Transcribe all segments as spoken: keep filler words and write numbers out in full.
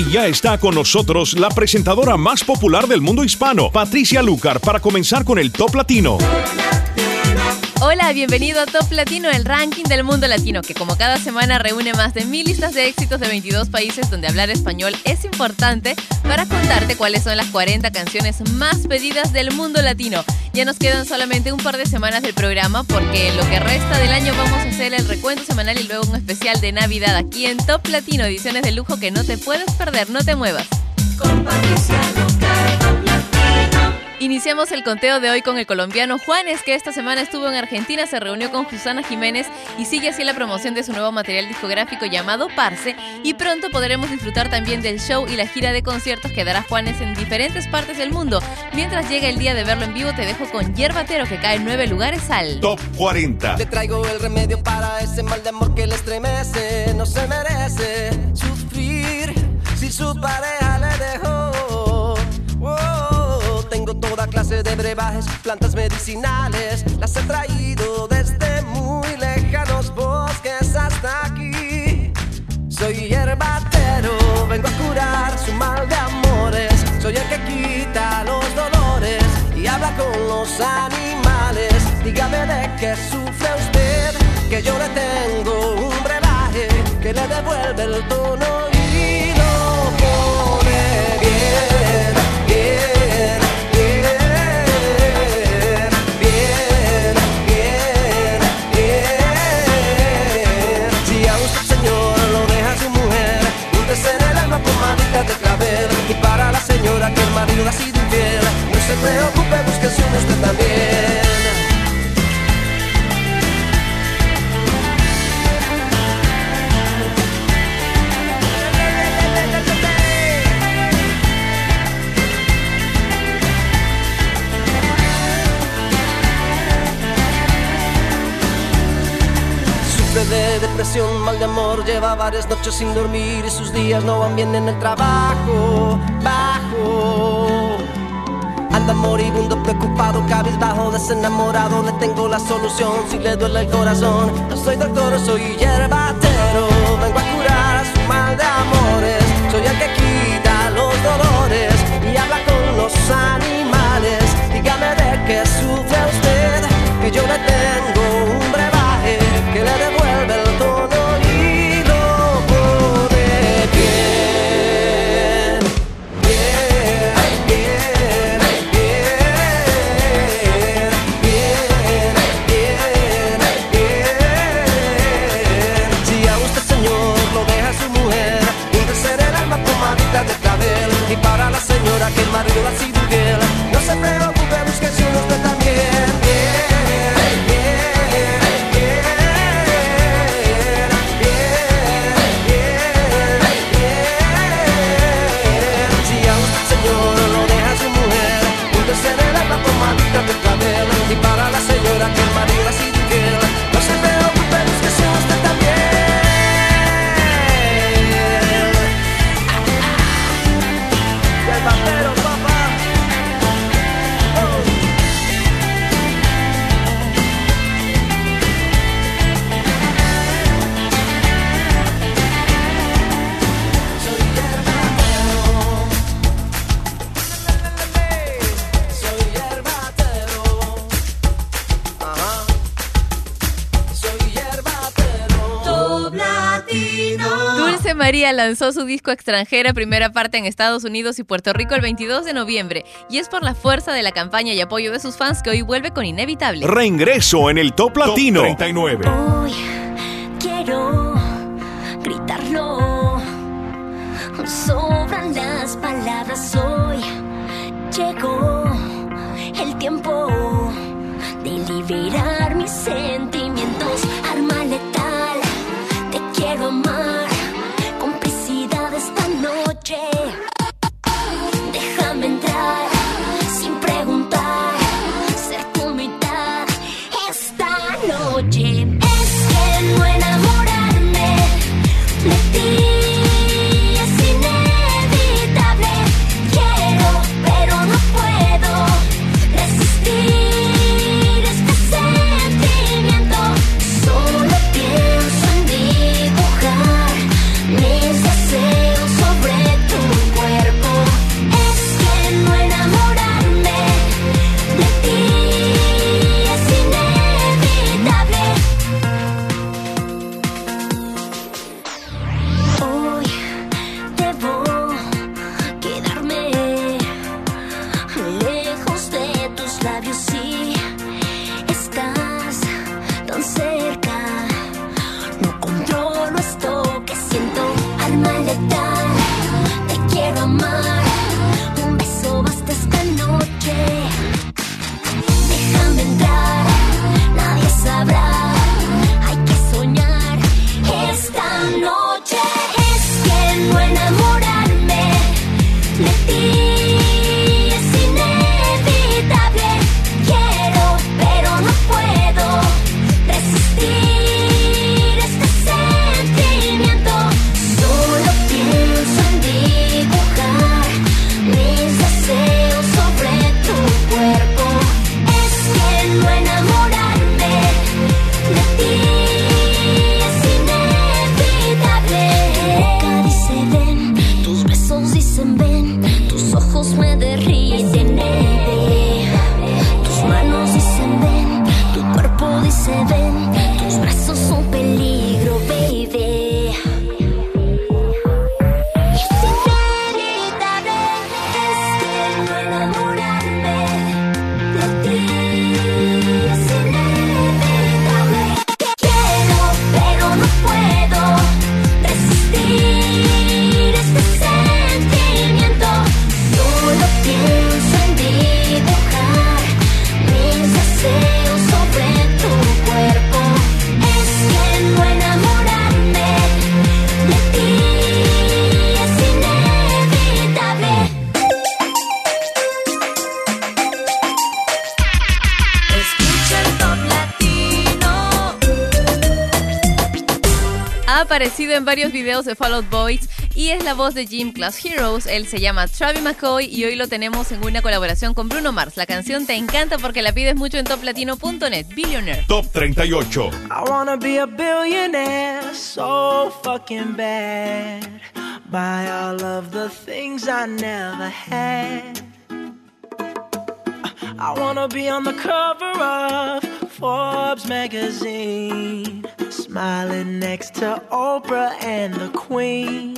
ya está con nosotros la presentadora más popular del mundo hispano, Patricia Lucar, para comenzar con el Top Latino. Hola, bienvenido a Top Latino, el ranking del mundo latino, que como cada semana reúne más de mil listas de éxitos de veintidós países donde hablar español es importante, para contarte cuáles son las cuarenta canciones más pedidas del mundo latino. Ya nos quedan solamente un par de semanas del programa, porque en lo que resta del año vamos a hacer el recuento semanal y luego un especial de Navidad aquí en Top Latino, ediciones de lujo que no te puedes perder, no te muevas. Con Patricia Lucar, Top Latino. Iniciamos el conteo de hoy con el colombiano Juanes, que esta semana estuvo en Argentina, se reunió con Susana Jiménez y sigue así la promoción de su nuevo material discográfico llamado Parce, y pronto podremos disfrutar también del show y la gira de conciertos que dará Juanes en diferentes partes del mundo. Mientras llega el día de verlo en vivo, te dejo con Yerbatero, que cae en nueve lugares al Top cuarenta. Te traigo el remedio para ese mal de amor que le estremece. No se merece sufrir si su pareja le dejó. Oh, tengo toda clase de brebajes, plantas medicinales. Las he traído desde muy lejanos bosques hasta aquí. Soy yerbatero, vengo a curar su mal de amores. Soy el que quita los dolores y habla con los animales. Dígame de qué sufre usted, que yo le tengo un brebaje que le devuelve el tono y lo pone bien, bien, bien, bien, bien, bien. Si a usted, señor, lo deja su mujer, úntese en el alma pomaditas de clavel. Y para la señora que el marido ha sido infiel, no se preocupe, búsquese uno usted también. De depresión, mal de amor, lleva varias noches sin dormir y sus días no van bien en el trabajo. Bajo, anda moribundo, preocupado, cabizbajo, desenamorado. Le tengo la solución si le duele el corazón. No soy doctor, soy yerbatero, vengo a curar su mal de amores. Soy el que quita los dolores y habla con los animales. Dígame de qué sufre usted, que yo le tengo un brebaje que le devuelve el tono y lo pone bien, bien, bien, bien, bien, bien, bien. Si a usted, señor, lo deja su mujer, úntese en el alma pomaditas de clavel. Y para la señora que el marido ha sido infiel, no se preocupe, búsquese uno usted también. Y para la señora que el marido ha sido infiel, no se preocupe, búsquese usted también. Yerbatero, papá. Oh. Soy yerbatero. Soy yerbatero. Dulce María lanzó su disco Extranjera, primera parte en Estados Unidos y Puerto Rico el veintidós de noviembre, y es por la fuerza de la campaña y apoyo de sus fans que hoy vuelve con Inevitable. Reingreso en el Top Latino. Top treinta y nueve. Hoy quiero gritarlo, sobran las palabras hoy. Llegó el tiempo de liberar mis sentimientos. Arma letal, te quiero amar, complicidad esta noche. Déjame entrar sin preguntar, ser tu mitad esta noche. Es que no enamorarme de ti es inevitable. Quiero ríes de nieve. Tus manos dicen ven, tu cuerpo dice ven, tus brazos son peligro, baby. Es inevitable, es que no enamorarme de ti. Es inevitable. Quiero, pero no puedo resistir este sentimiento. Solo pienso en dibujar mis deseos sobre tu cuerpo. Es que no enamorarme de ti es inevitable. Escucha el Top Latino. Ha aparecido en varios videos de Fall Out Boys y es la voz de Gym Class Heroes. Él se llama Travis McCoy y hoy lo tenemos en una colaboración con Bruno Mars. La canción te encanta porque la pides mucho en top latino punto net. Billionaire. Top treinta y ocho. I wanna be a billionaire so fucking bad. Buy all of the things I never had. I wanna be on the cover of Forbes magazine, smiling next to Oprah and the Queen.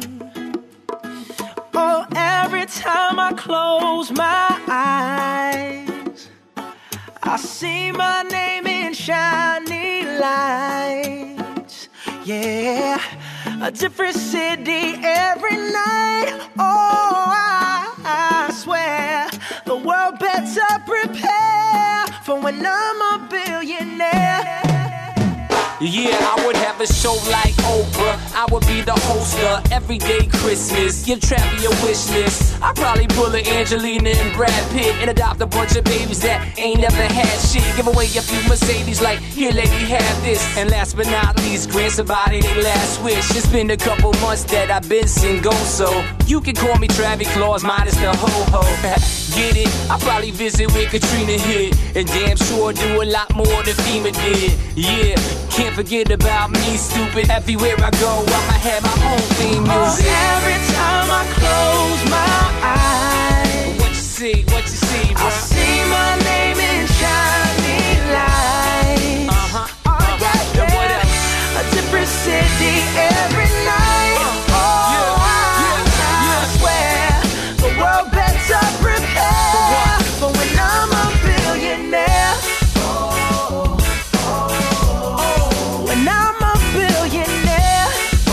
Oh, every time I close my eyes, I see my name in shiny lights. Yeah, a different city every night. Oh, I, I swear the world better prepare for when I'm a billionaire. Yeah, I would have a show like Oprah. I would be the host of Everyday Christmas. Give Travis a wish list. I'd probably pull a Angelina and Brad Pitt and adopt a bunch of babies that ain't never had shit. Give away a few Mercedes like, here lady, have this. And last but not least, grant somebody their last wish. It's been a couple months that I've been single, so you can call me Travis Claus minus the ho-ho. Get it? I'll probably visit where Katrina hit, and damn sure do a lot more than FEMA did. Yeah, can't forget about me, stupid. Everywhere I go, I'ma have my own theme music. Oh, every time I close my eyes, What you see, what you see, bro? I see my name in shiny lights. Uh-huh, Oh, uh-huh. yeah, And what yeah. else? A different city every night. Uh, Oh, yeah, I, yeah, yeah. I swear the world better prepare for when I'm a billionaire. When I'm a billionaire.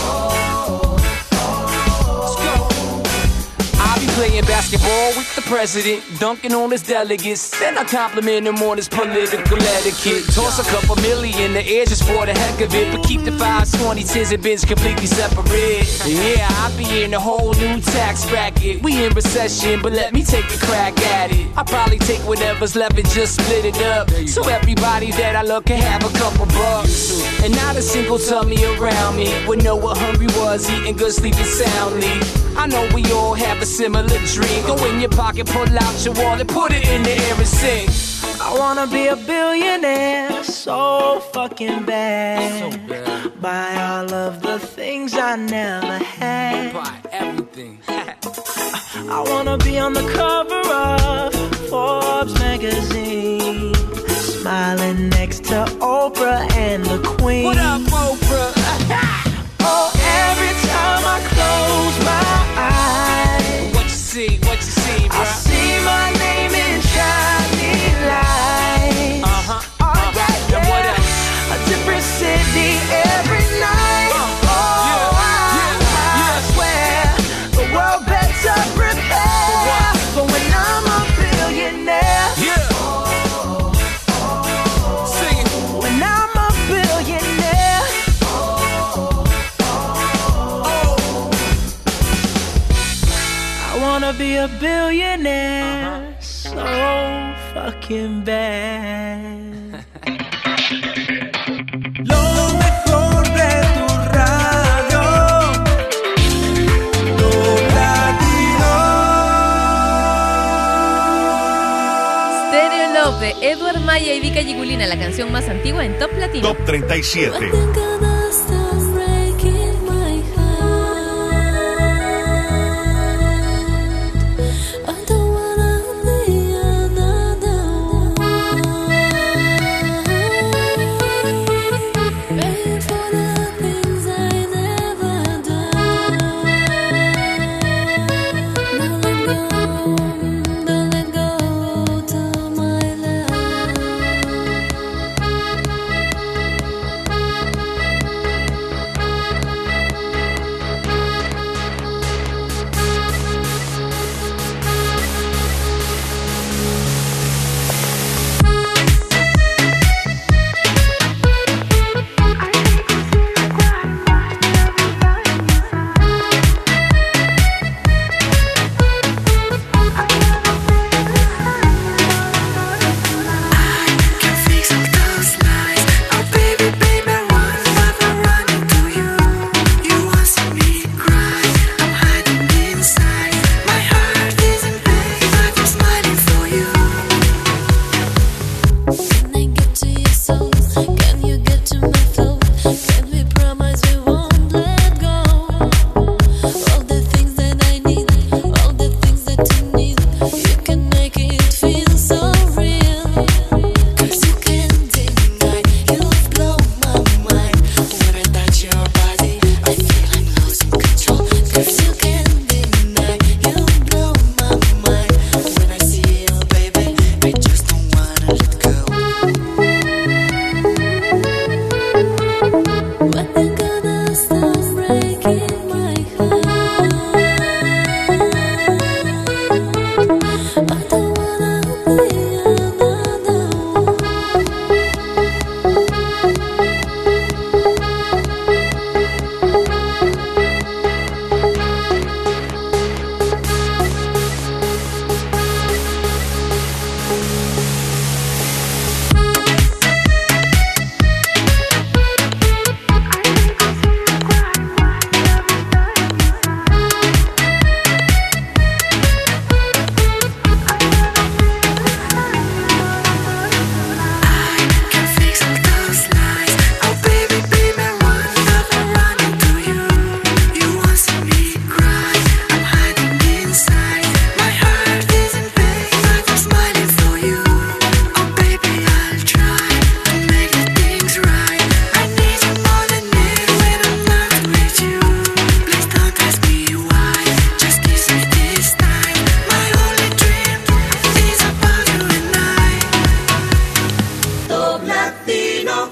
Let's go. I'll be playing basketball with the president, dunking on his delegates. Then I compliment him on his political etiquette. Toss a couple million in the air just for the heck of it, but keep the fives, twenties, tens, and bins completely separate. Yeah, I'll be in a whole new tax bracket. We in recession, but let me take a crack at it. I'll probably take whatever's left and just split it up, so everybody that I love can have a couple bucks. And not a single tummy around me would know what hungry was, eating good, sleeping soundly. I know we all have a similar dream. Go in your pocket, pull out your wallet, put it in the air and sing. I wanna be a billionaire so fucking bad. So bad. Buy all of the things I never had. Buy everything. I wanna be on the cover of Forbes magazine, smiling next to Oprah and the Queen. What up, Oprah? Oh, every time I close my eyes, What you see, what you see, bro? I see my name in shiny lights. Uh-huh, Oh, uh-huh. yeah, And what yeah. else? A different city every night. Uh, Oh, yeah, I, yeah, I yeah. swear the world better prepare for when I'm a billionaire. Yeah. Sing it. When I'm a billionaire. I wanna be a billionaire so fucking bad. Lo mejor de tu radio, Top Latino. Stereo Love de Edward Maya y Vika Yigulina, la canción más antigua en Top Latino. Top treinta y siete. I don't wanna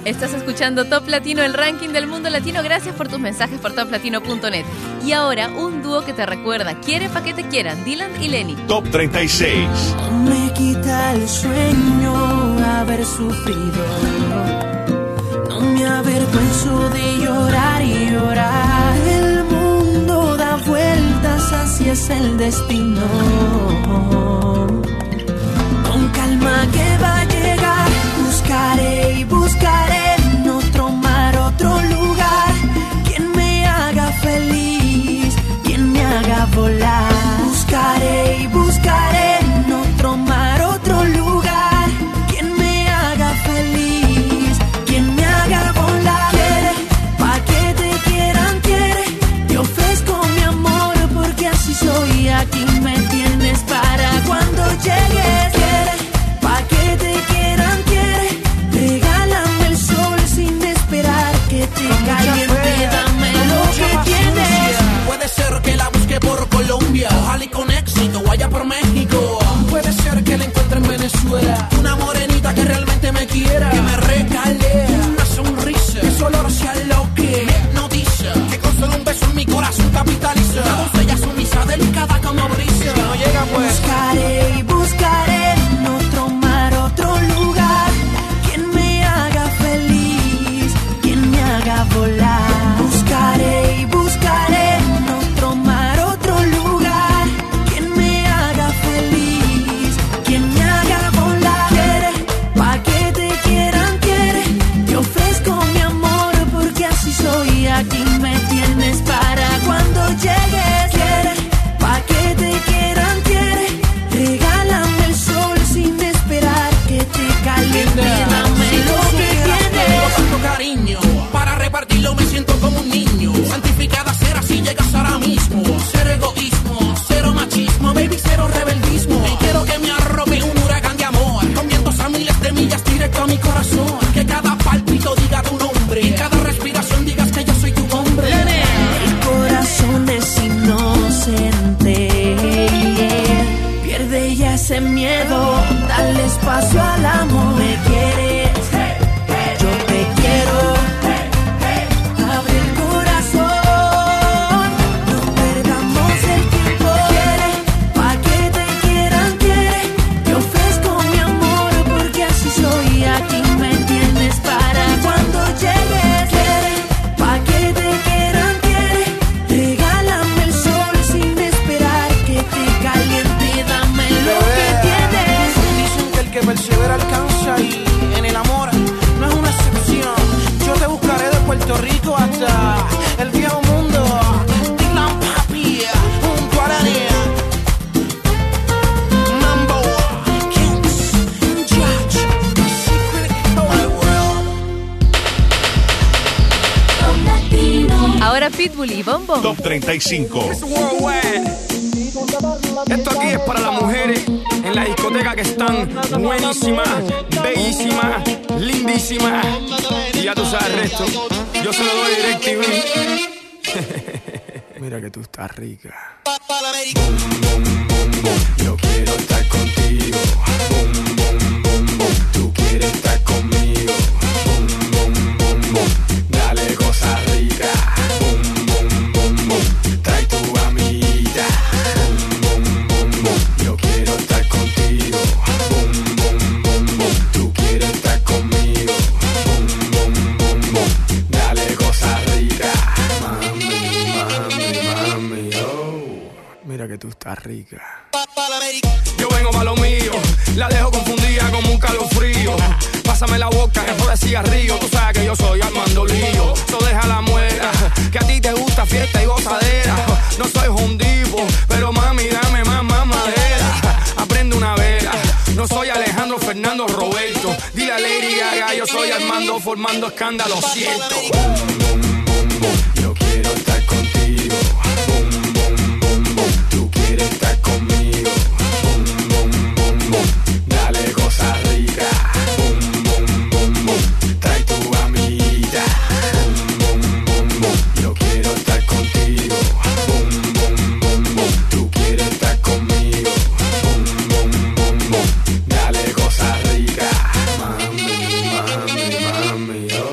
Estás escuchando Top Latino, el ranking del mundo latino. Gracias por tus mensajes por top latino punto net. Y ahora, un dúo que te recuerda. Quiere pa' que te quieran, Dylan y Lenny. Top treinta y seis. No me quita el sueño haber sufrido. No me avergüenzo de llorar y llorar. El mundo da vueltas, así es el destino. Con calma que va a llegar. Buscaré y buscaré en otro mar, otro lugar. Quien me haga feliz, quien me haga volar. Buscaré y buscaré en otro mar, otro lugar. Quien me haga feliz, quien me haga volar. Quiere, pa' que te quieran, quiere. Te ofrezco mi amor porque así soy. Aquí me tienes para cuando llegues. Quiere, pa' que te quieran, quiere. Regálame el sol sin esperar que te caliente. Dame lo que tienes. Puede ser que la busque por Colombia, ojalá y con éxito vaya por México. Puede ser que la encuentre en Venezuela, una morenita que realmente me quiera, que me regale una sonrisa, que su olor sea lo que me hipnotiza, que con solo un beso en mi corazón capitaliza. Una doncella sumisa, delicada como brisa. Si no llega pues buscaré y buscaré en otro mar, otro lugar. Quien me haga feliz, quien me haga volar. Buscaré y buscaré en otro mar, otro lugar. Quien me haga feliz, quien me haga volar. Quiere, pa' que te quieran, quiere. Te ofrezco mi amor porque así soy. Aquí me tienes para cuando llegues. Quiere, pa' que te quieran, quiere. Regálame el sol sin esperar que te caliente. Dame lo que tienes. Tanto cariño, para repartirlo me siento como un niño. Santificada será si llegas ahora mismo. Cero egoísmo, cero machismo, baby, cero rebeldismo. Y quiero que me arrope un huracán de amor, con vientos a miles de millas directo a mi corazón. Que cada palpito diga tu nombre, y cada respiración digas que yo soy tu hombre. El corazón es inocente, pierde ya ese miedo, dale espacio al amor. Me quieres, yo te quiero. Abre el corazón, no perdamos el tiempo. Quiere, pa' que te quieran, quiere. Te ofrezco mi amor porque así soy. Aquí me tienes para cuando llegues. Quiere, pa' que te quieran, quiere. Regálame el sol sin esperar que te caliente. Dame lo que tienes. Dicen que el que persevera alcanza y en el amor no es una excepción. Yo te buscaré de Puerto Rico hasta el viejo mundo. Dylan papi, junto a la niña. Mambo Kings, Judge, Secret of my world. Ahora Pitbull y Bombo. Top treinta y cinco. Esto aquí es para las mujeres en la discoteca que están buenísimas, bellísimas, lindísimas. Y ya tú sabes el resto. Yo se lo doy DirecTV. Mira que tú estás rica. Yo quiero estar contigo. Bum, bum, bum, bum. Tú quieres estar conmigo. Bum, bum, bum, bum. Dale cosa rica. Bum, bum, bum, bum. Trae tu amiguita. Bum, bum, bum, bum. Yo quiero estar contigo. Bum, bum, bum, bum. Tú quieres estar conmigo. Bum, bum, bum, bum. Dale cosa rica. Mami, mami, mami, oh. Mira que tú estás rica. Yo vengo pa' lo mío, la dejo confundida como un calofrío. Pásame la boca, que de cigarrillo. Tú sabes que yo soy Armando Lío. So deja la muela, que a ti te gusta fiesta y gozadera. No soy hondivo, pero mami dame más, más madera. Aprende una vela, no soy Alejandro Fernando Roberto. Dile a Lady Gaga, yo soy Armando formando escándalo, siento. Bum, bum, bum, bum. Yo quiero estar contigo. Bum, bum, bum, bum. Tú quieres estar conmigo. Bum, bum, bum, bum. Dale cosa rica. Bum, bum, bum, bum. Trae tu amiguita. Bum, bum, bum, bum. Yo quiero estar contigo. Bum, bum, bum, bum. Tú quieres estar conmigo. Bum, bum, bum, bum. Dale cosa rica. Mami, mami, mami, oh.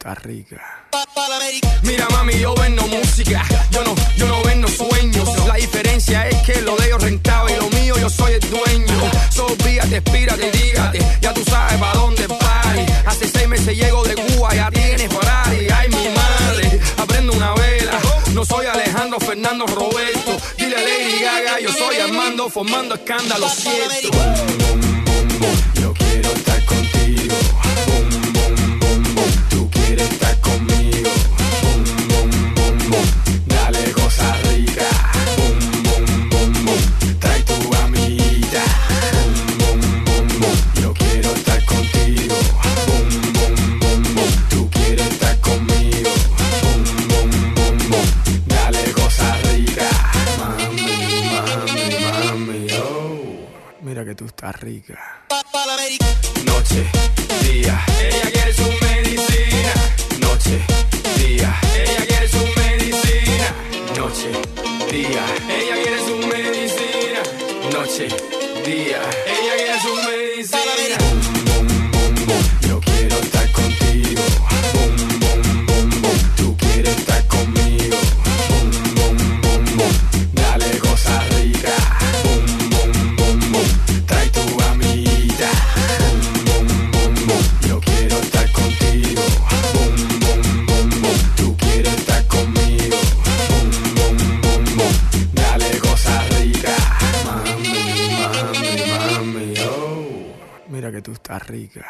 estás rica. Mira mami, yo vendo música, yo no, yo no vendo sueños. La diferencia es que lo de ellos rentaba y lo mío yo soy el dueño. So fíjate, espírate y dígate, ya tú sabes pa' dónde party. Hace seis meses llego de Cuba, ya tienes Ferrari. Ay mi madre, aprendo una vela. No soy Alejandro, Fernando, Roberto. Dile a Lady Gaga, yo soy Armando, formando escándalo cierto. Yo quiero estar contigo. Boom, boom, boom, boom. Tú quieres estar conmigo. Boom, boom, boom, boom. Dale cosa rica. Boom, boom, boom, boom. Trae tu amiguita. Boom, boom, boom, boom. Yo quiero estar contigo. Boom, boom, boom, boom. Tú quieres estar conmigo. Boom, boom, boom, boom. Dale cosa rica. Mami, mami, mami, oh. Mira que tú estás rica. Noche, día, ella quiere su medicina. Noche, día, ella quiere su medicina. Noche, día, ella quiere su medicina. Noche, día, ella quiere su medicina. Boom, boom, boom, boom. Yo quiero estar contigo. Boom, boom, boom, boom. Tú quieres estar conmigo. Boom, boom, boom, boom. Dale cosa rica. Boom, boom, boom, boom. Trae tu amiguita. Boom, boom, boom, boom. Yo quiero estar contigo. Boom, boom, boom, boom. Tú quieres estar conmigo. Boom, boom, boom, boom. Dale cosa rica. Mami, mami, mami, oh. Mira que tú estás rica.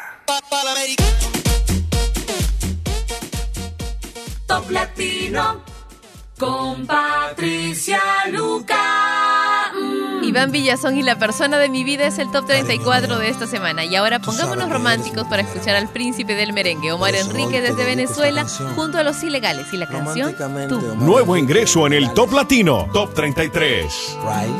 Top Latino con Patricia Luca. Mm. Iván Villazón y La persona de mi vida es el top treinta y cuatro de esta semana. Y ahora pongámonos románticos para escuchar al príncipe del merengue, Omar Enrique desde Venezuela, junto a Los Ilegales y la canción Tú. Nuevo ingreso en el Top Latino, Top treinta y tres.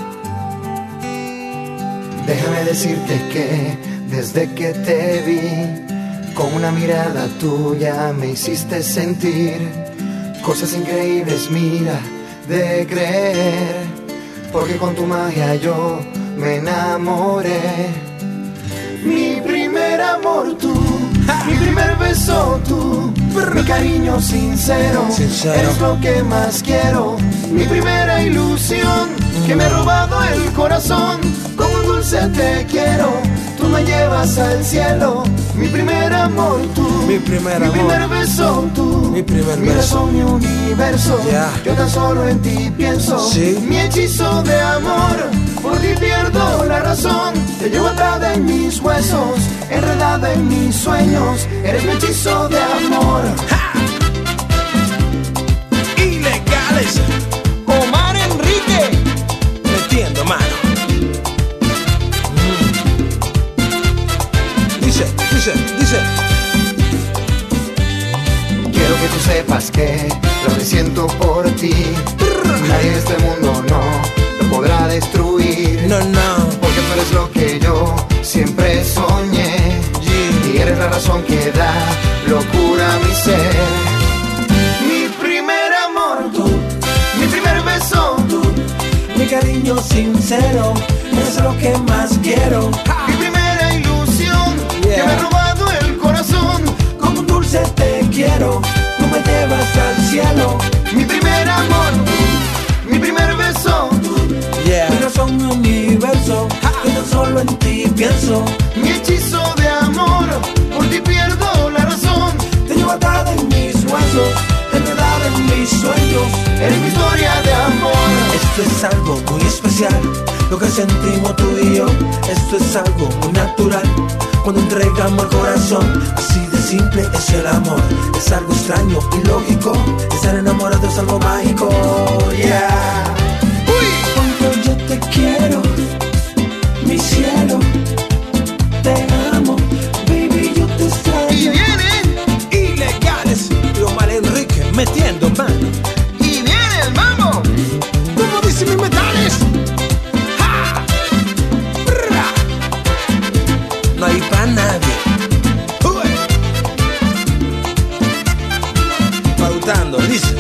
Déjame decirte que desde que te vi, con una mirada tuya me hiciste sentir cosas increíbles, mira, de creer, porque con tu magia yo me enamoré. Mi primer amor tú, mi primer beso tú, mi cariño sincero, sincero, eres lo que más quiero. Mi primera ilusión, que me ha robado el corazón, como un dulce te quiero, tú me llevas al cielo. Mi primer amor tú, mi primer, mi primer beso tú, mi primer mi razón, mi universo, yeah. Yo tan solo en ti pienso, ¿sí? Mi hechizo de amor, por ti pierdo la razón. Te llevo atada en mis huesos, enredada en mis sueños, eres mi hechizo de amor. ¡Ja! Ilegales, Omar Enrique, metiendo mano. Mm. Dice, dice, dice. Quiero que tú sepas que lo que siento por ti, nadie en este mundo no lo podrá destruir. No, no. Porque tú eres lo que yo siempre soñé, yeah. Y eres la razón que da locura a mi ser. Mi primer amor tú, mi primer beso tú, mi cariño sincero, es lo que más quiero. ¡Ja! Mi primera ilusión, yeah. Que me ha robado el corazón, como un dulce te quiero, tú me llevas al cielo. Mi primer amor tú, mi primer beso tú, yeah. Mi razón, mi universo, ¡ja! Que no solo en ti pienso. Mi hechizo de amor, por ti pierdo la razón. Te llevo atada en mis huesos, enredada en mis sueños, eres mi historia de amor. Esto es algo muy especial, lo que sentimos tú y yo. Esto es algo muy natural, cuando entregamos el corazón. Así de simple es el amor, es algo extraño y lógico. Estar enamorado es algo mágico, yeah. Uy. Cuando yo te quiero, mi cielo, te amo, baby, yo te extraño. Y vienen Ilegales y Omar Enrique metiendo mano. Y viene el mambo, como dicen mis metales. ¡Ja! ¡Bra! No hay pa' nadie. ¡Uy! Pautando, dice.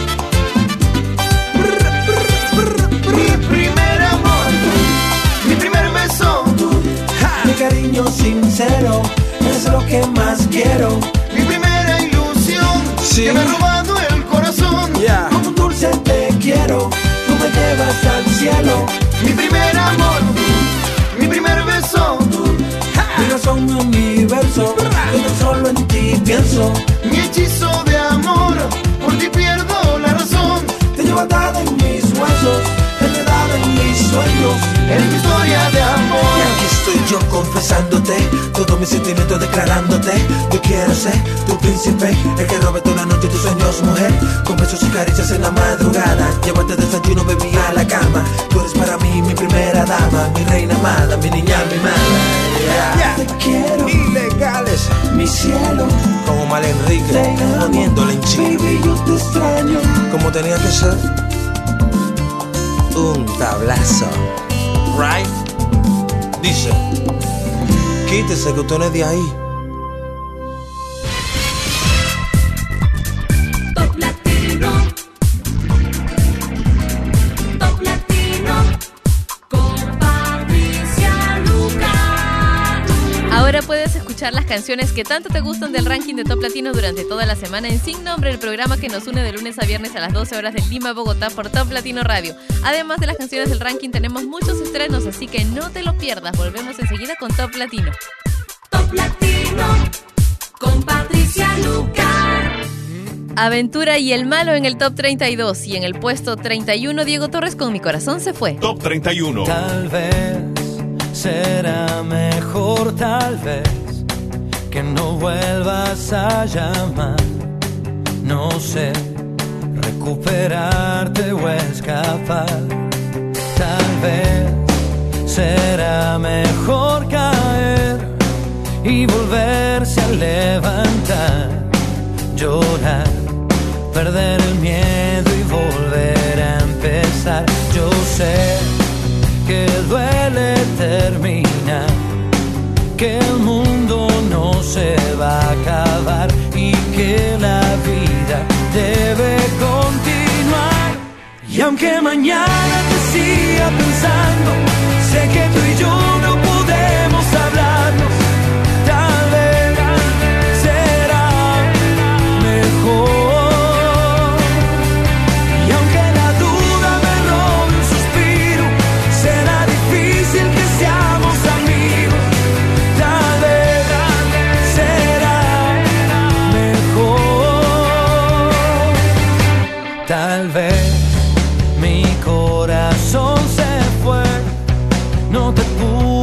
Brr, brr, brr, brr. Mi primer amor, mi primer beso, ¡ja! Mi cariño sincero, es lo que más quiero. Mi primera ilusión, sí. que me ha robado el corazón. Yeah. Como un dulce te quiero, tú me llevas al cielo. Mi primer amor, mi primer beso, mi razón, mi universo, yo tan solo en ti pienso. mi hechizo de amor, por ti pierdo la razón. Te llevo atada en mis huesos, enredada en mis sueños. Eres mi historia de amor. Y aquí estoy yo confesándote, todos mis sentimientos declarándote. Yo quiero ser tu príncipe, el que robe toda la noche tus sueños, mujer. Con besos y caricias en la madrugada, llévate desayuno, bebí a la cama. Tú eres para mí mi primera dama, mi reina amada, mi niña mimada. Yeah. Yeah. Te quiero, Ilegales, mi cielo. como Mal Enrique, poniéndole en chino. Baby, yo te extraño. Como tenía que ser, un tablazo. Right? Dice, quítese que usted no es de ahí. Top Latino, Top Latino, con Patricia Lucar. Ahora puedes escuchar las canciones que tanto te gustan del ranking de Top Latino durante toda la semana en Sin Nombre, el programa que nos une de lunes a viernes a las doce horas de Lima, Bogotá por Top Latino Radio. Además de las canciones del ranking tenemos muchos estrenos, así que no te lo pierdas. Volvemos enseguida con Top Latino. Top Latino, con Patricia Lucar. Aventura y El Malo en el Top treinta y dos y en el puesto treinta y uno Diego Torres con Mi Corazón se fue. Top treinta y uno. Tal vez será mejor, tal vez, que no vuelvas a llamar. No sé, recuperarte o escapar. Tal vez será mejor caer y volverse a levantar. Llorar, perder el miedo y volver a empezar. Yo sé que duele terminar, que el mundo no se va a acabar y que la vida debe continuar. Y aunque mañana te siga pensando, sé que tú y yo no podemos hablarnos. Tal vez será mejor. Y aunque la duda me robe un suspiro, será difícil que seamos amigos. Tal vez será mejor. Tal vez mi corazón se fue, no te pude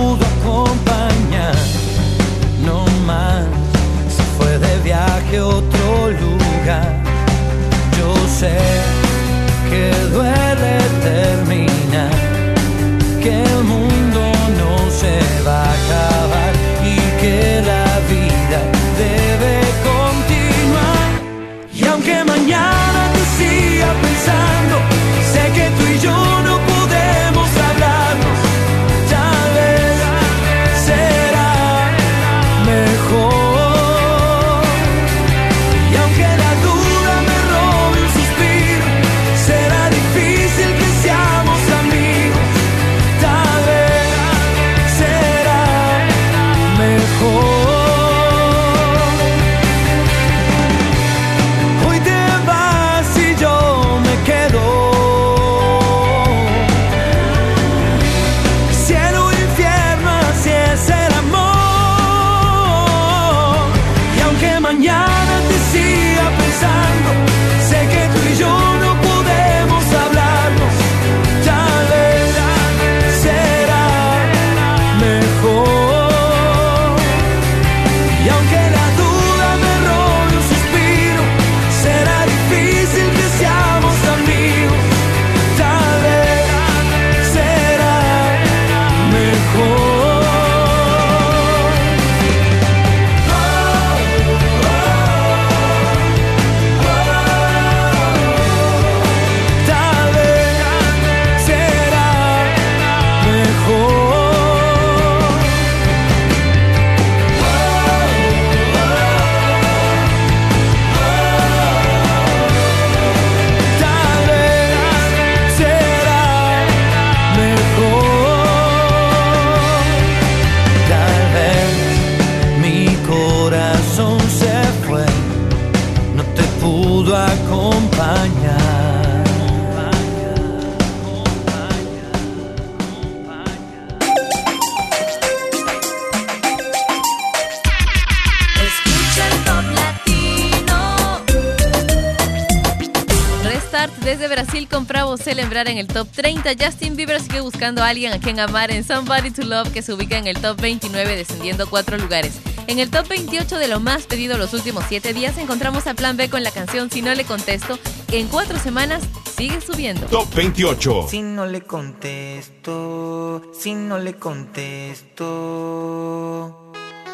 desde Brasil con Pra Você Lembrar en el top treinta. Justin Bieber sigue buscando a alguien a quien amar en Somebody to Love, que se ubica en el top veintinueve, descendiendo cuatro lugares. En el top veintiocho de lo más pedido los últimos siete días encontramos a Plan B con la canción Si No Le Contesto, que en cuatro semanas sigue subiendo. Top veintiocho. Si no le contesto, si no le contesto,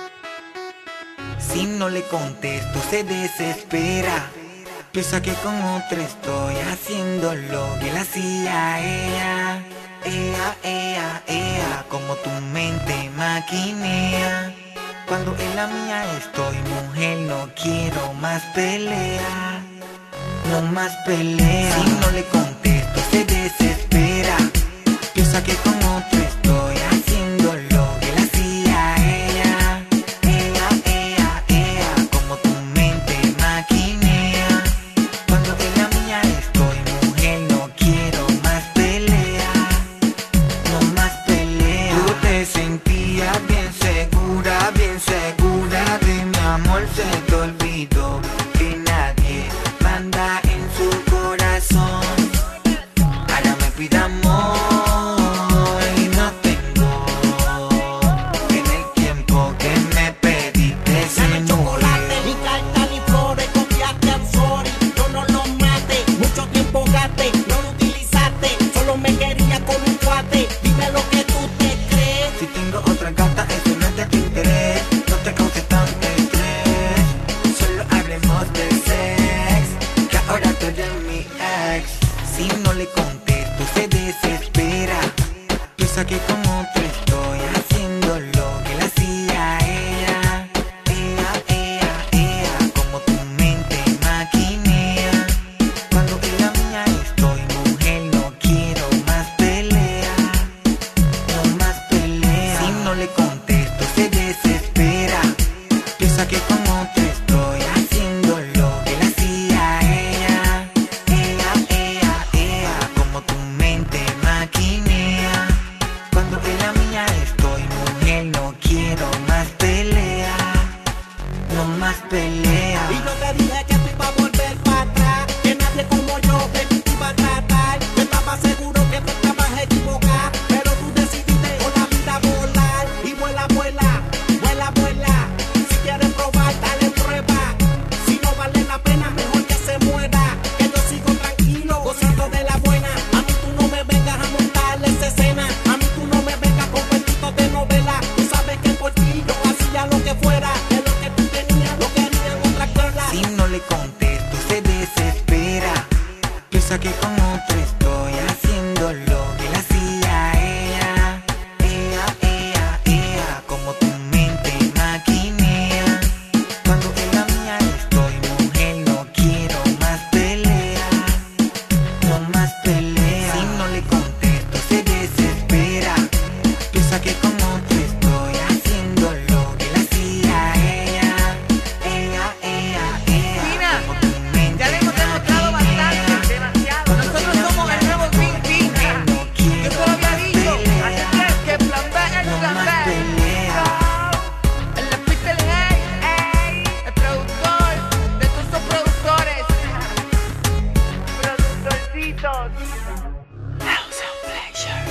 si no le contesto se desespera. Piensa que con otra estoy haciendo lo que él hacía a ella. Ea, ea, ea, como tu mente maquinea. Cuando en la mía estoy, mujer, no quiero más pelea. No más pelea. Si no le contesto se desespera. Piensa que con otro estoy haciendo lo que él hacía a ella. Ea, ea, ea, como tu mente maquinea. Cuando en la mía estoy, mujer, no quiero más pelea. No más pelea. Tú te sentías bien segura, bien segura de mi amor, se te olvidó que nadie manda en su corazón. Ahora me pide amor y no tengo. En el tiempo que me pediste se chocolate, ni carta ni flores, confiaste al sorry. Yo no lo maté, mucho tiempo gasté, no lo utilizaste, solo me quería con un cuate. Dime lo que tú te crees. Si tengo otra gata, eso no es de tu interés. No te causes tanto estrés. Solo hablemos de sex, que ahora tú eres mi ex. Si no le contesto se desespera. Piensa que con otro estoy haciendo lo que él hacía a ella. Ea, ea, ea, como tu mente maquinea. Cuando en la mía estoy, mujer, no quiero más pelea. No más pelea. Si no le contesto se desespera. Piensa que con otro estoy haciendo lo que él hacía a ella. Ea, ea, ea, como tu mente maquinea. Cuando en la mía estoy, mujer, no quiero más pelea. No más pelea. Y no te dije que tú ibas a volver para atrás, que nadie como yo de mí te iba a tratar. Yo estaba seguro que te estabas equivocada, pero tú decidiste con la vida volar. Y vuela, vuela, vuela, vuela. Si quieres probar, dale prueba. Si no vale la pena, mejor que se muera. Que yo sigo tranquilo, gozando de la buena. A mí tú no me vengas a montarle esa escena. A mí tú no me vengas con cuentitos de novela. Tú sabes que por ti yo hacía lo que fuera. Que lo que tú tenías lo querían otra cola. Si no le contesto se desespera. Piensa que con otro estoy haciendo lo que él hacía a ella. Ea, ea, ea, como tu mente maquinea. Cuando en la mía estoy, mujer, no quiero más pelea. No más pelea. Si no le contesto se desespera. Piensa que con otro estoy haciendo lo que él hacía a ella. Ea, ea, ea, como tu mente Ya le hemos demostrado bastante, demasiado. Nosotros somos el nuevo Green Tea. Yo te lo había dicho. Así que que Plan B es Plan B. El Piste el Hey, el productor de todos esos productores. Productorcitos. House of Pleasure.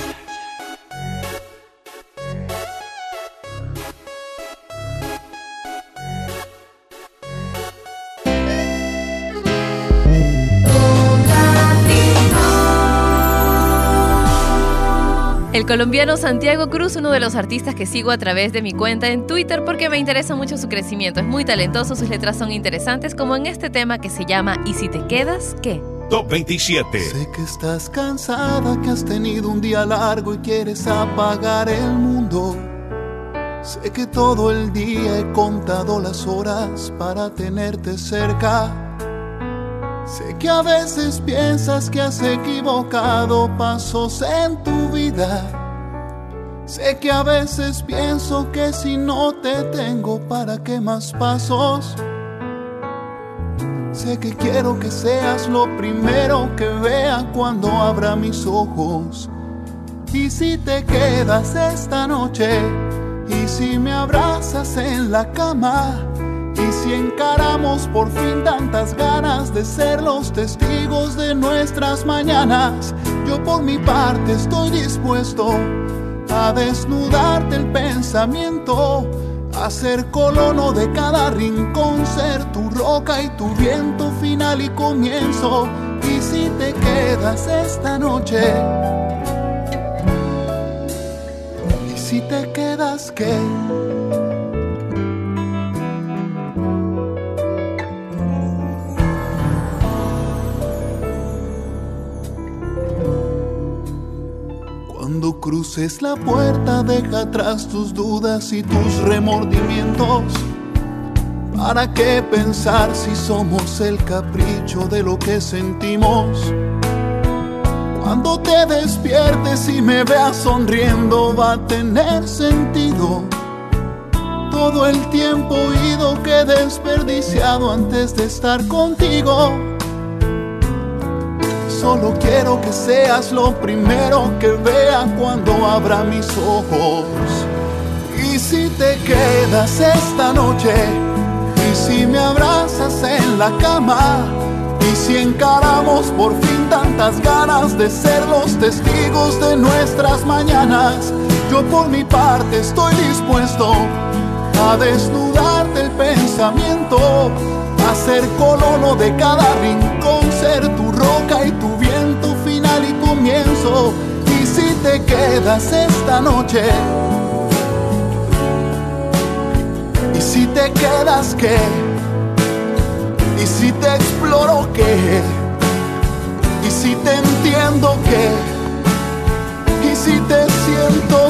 El colombiano Santiago Cruz, uno de los artistas que sigo a través de mi cuenta en Twitter porque me interesa mucho su crecimiento. Es muy talentoso, sus letras son interesantes, como en este tema que se llama ¿Y si te quedas, qué? Top veintisiete. Sé que estás cansada, que has tenido un día largo y quieres apagar el mundo. Sé que todo el día he contado las horas para tenerte cerca. Sé que a veces piensas que has equivocado pasos en tu vida. Sé que a veces pienso que si no te tengo, ¿para qué más pasos? Sé que quiero que seas lo primero que vea cuando abra mis ojos. Y si te quedas esta noche, y si me abrazas en la cama, Y si encaramos por fin tantas ganas de ser los testigos de nuestras mañanas, yo por mi parte estoy dispuesto a desnudarte el pensamiento, a ser colono de cada rincón, ser tu roca y tu viento final y comienzo. Y si te quedas esta noche, y si te quedas, ¿qué? Cuando cruces la puerta, deja atrás tus dudas y tus remordimientos. ¿Para qué pensar si somos el capricho de lo que sentimos? Cuando te despiertes y me veas sonriendo, va a tener sentido todo el tiempo ido que he desperdiciado antes de estar contigo. Solo quiero que seas lo primero que vea cuando abra mis ojos. Y si te quedas esta noche, y si me abrazas en la cama, y si encaramos por fin tantas ganas de ser los testigos de nuestras mañanas, yo por mi parte estoy dispuesto a desnudarte el pensamiento, a ser colono de cada rincón, ser tu roca y tu viento final y comienzo. Y si te quedas esta noche, y si te quedas, ¿qué? Y si te exploro, ¿qué? Y si te entiendo, ¿qué? Y si te siento,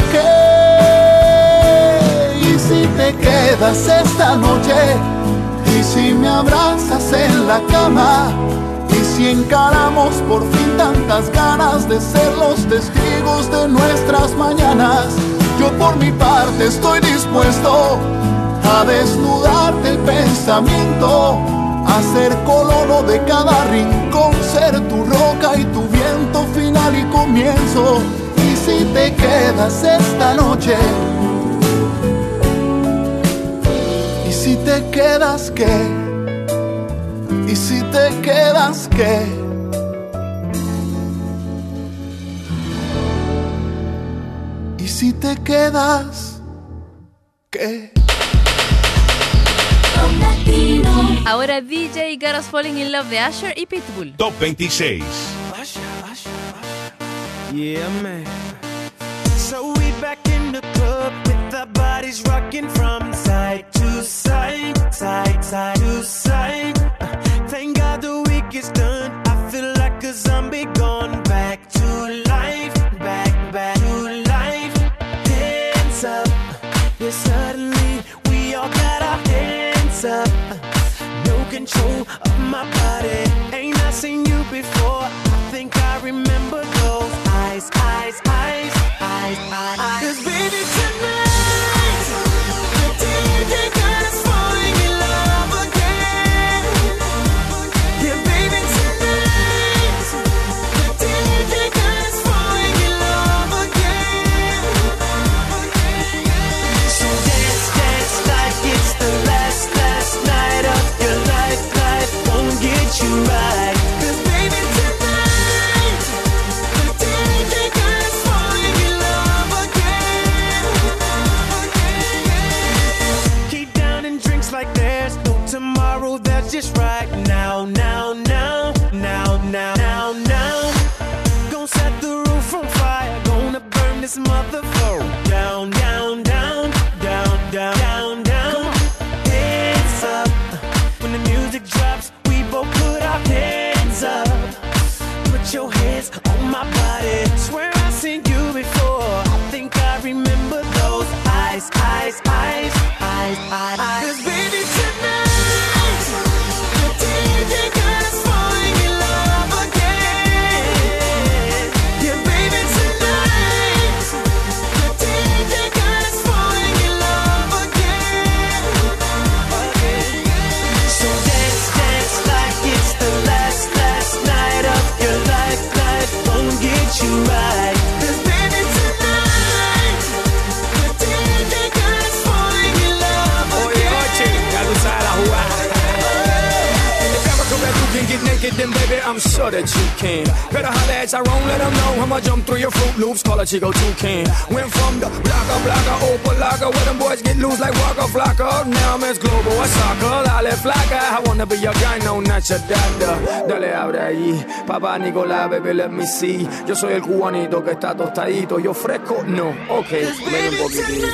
¿qué? Y si te quedas esta noche, y si me abrazas en la cama, y si encaramos por fin tantas ganas de ser los testigos de nuestras mañanas, yo por mi parte estoy dispuesto a desnudarte el pensamiento, a ser colono de cada rincón, ser tu roca y tu viento final y comienzo. Y si te quedas esta noche, y si te quedas, ¿qué? Y si te quedas, ¿qué? Y si te quedas, ¿qué? Ahora D J Got Us Falling in Love de Usher y Pitbull. Top veintiséis. Yeah, man. So we back in the club with our bodies rocking from side to side, side, side to side. Uh, thank God the week is done. I feel like a zombie gone back to life, back, back to life. Hands up, yeah, suddenly we all got our hands up. Uh, no control of my body. Ain't I seen you before? I think I remember those eyes, eyes, eyes, eyes, eyes. 'Cause baby tonight, the D J got us falling in love again. Yeah, baby tonight, the D J got us falling in love again. So dance, dance like it's the last, last night of your life. Life won't get you right. 'Cause baby tonight, the D J got us falling in love again. it, then baby, I'm sure that you can. Better holler at Tyrone, let them know I'ma jump through your Fruit Loops, call a Chico Toucan. Went from the blocker, blocker, Opalaca, where them boys get loose like Waka Flocka. Now I'm as global as soccer, Lale Flocka. I wanna be your guy, no, not your dada. Dale, abre ahí, papá Nicolás, baby, let me see. Yo soy el cubanito que está tostadito, yo fresco, no, ok, ven un poquitito.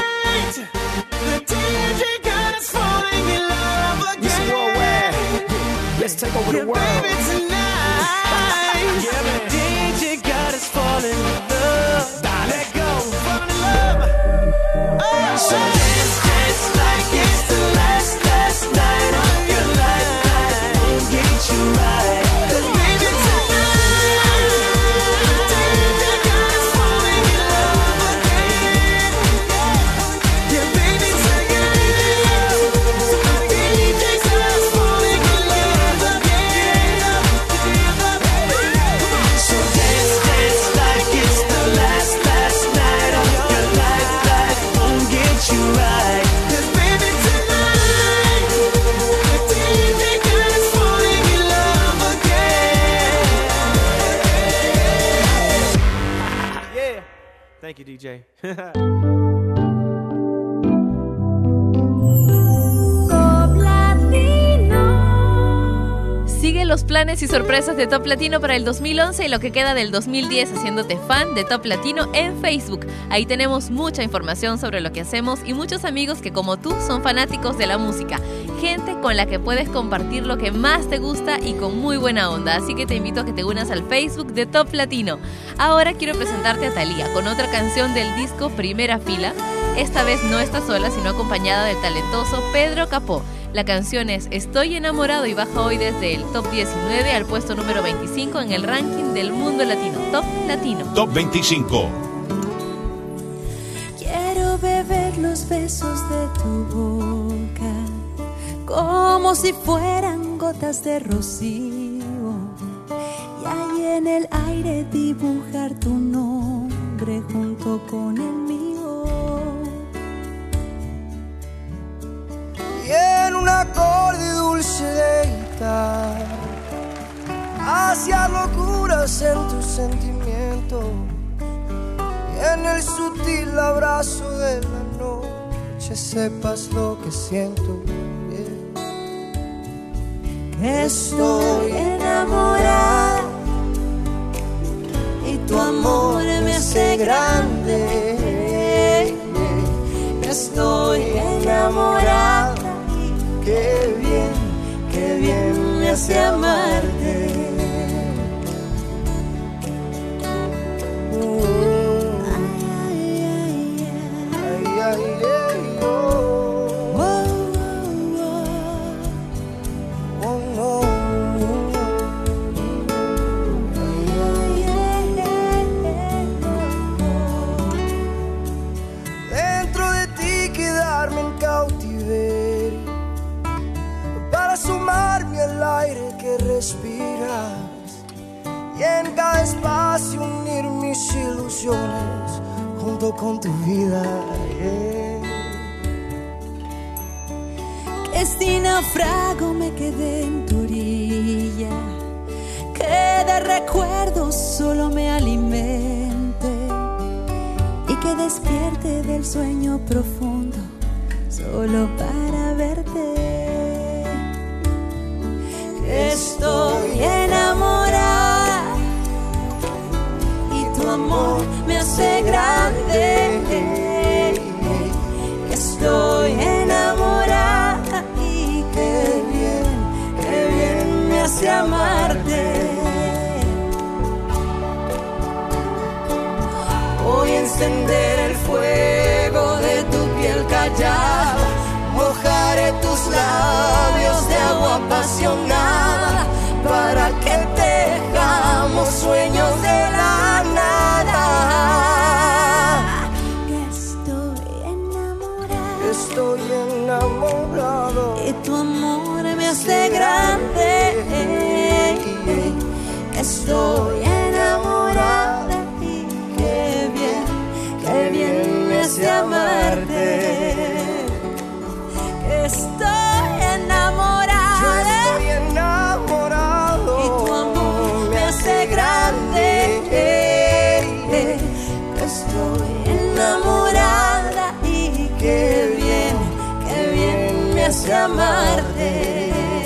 Let's take over the world. Baby, tonight, yeah, man. D J got us falling in love. Let go, fall in love. Oh, so dance, dance like it's the last, last night of your life. Won't get you right. 'Cause baby, tonight, D J got us falling in love again. Yeah, baby, tonight, D J got us falling in love again. So dance, dance like it's the last, last night of your life. Life won't get you right. 'Cause baby, tonight, D J got us falling in love again. Yeah. Thank you, D J. Sigue los planes y sorpresas de Top Latino para el dos mil once y lo que queda del dos mil diez haciéndote fan de Top Latino en Facebook. Ahí tenemos mucha información sobre lo que hacemos y muchos amigos que como tú son fanáticos de la música. Gente con la que puedes compartir lo que más te gusta y con muy buena onda. Así que te invito a que te unas al Facebook de Top Latino. Ahora quiero presentarte a Thalía con otra canción del disco Primera Fila. Esta vez no está sola, sino acompañada del talentoso Pedro Capó. La canción es Estoy enamorado y baja hoy desde el top diecinueve al puesto número veinticinco en el ranking del mundo latino. Top Latino. Top veinticinco. Quiero beber los besos de tu boca como si fueran gotas de rocío y ahí en el aire dibujar tu nombre junto con el mío. Y en un acorde dulce de guitarra hacia locuras en tus sentimientos y en el sutil abrazo de la noche sepas lo que siento, yeah. Que estoy enamorada y tu amor me hace grande, yeah. Estoy enamorada. Qué bien, qué bien me hace amarte. Oh, ay, ay, ay, ay, ay, ay, oh. Oh, oh, oh, no. Ay, ay, ay, ay, oh. Dentro de ti quedarme en cautiverio para sumarme al aire que respiras y en cada espacio unir mis ilusiones junto con tu vida, yeah. Que si naufrago me quedé en tu orilla, que de recuerdos solo me alimente y que despierte del sueño profundo solo para verte. Estoy enamorada y tu amor me hace grande. Estoy enamorada y qué bien, qué bien me hace amarte. Voy a encender el fuego de tu piel callada, mojaré tus labios de agua apasionada para que tejamos sueños de la nada. Que estoy enamorado, estoy enamorado y tu amor me hace grande. Estoy enamorada y qué bien, qué bien me hace amarte. Estoy enamorada, yo estoy enamorado hace amarte.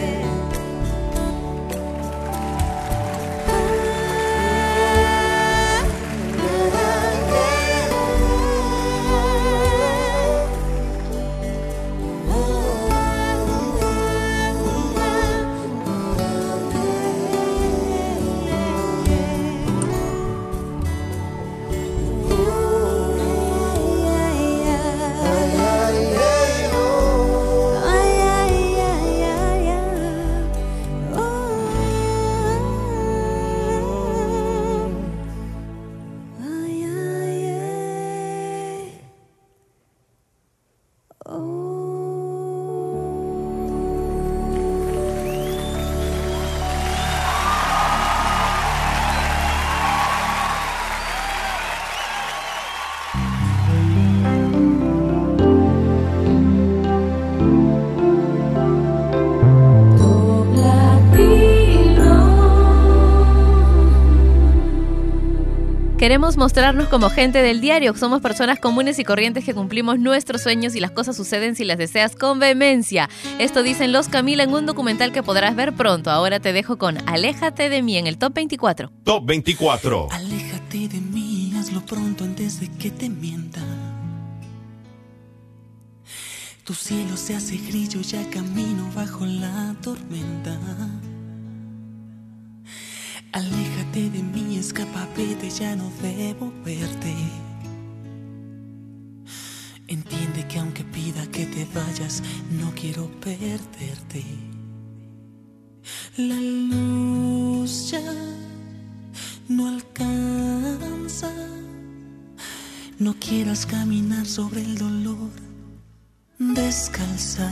Queremos mostrarnos como gente del diario. Somos personas comunes y corrientes que cumplimos nuestros sueños y las cosas suceden si las deseas con vehemencia. Esto dicen Los Camila en un documental que podrás ver pronto. Ahora te dejo con Aléjate de mí en el Top veinticuatro. Top veinticuatro. Aléjate de mí, hazlo pronto antes de que te mienta. Tu cielo se hace grillo, ya camino bajo la tormenta. Aléjate de mí, escapa, vete, ya no debo verte. Entiende que aunque pida que te vayas, no quiero perderte. La luz ya no alcanza. No quieras caminar sobre el dolor descalza.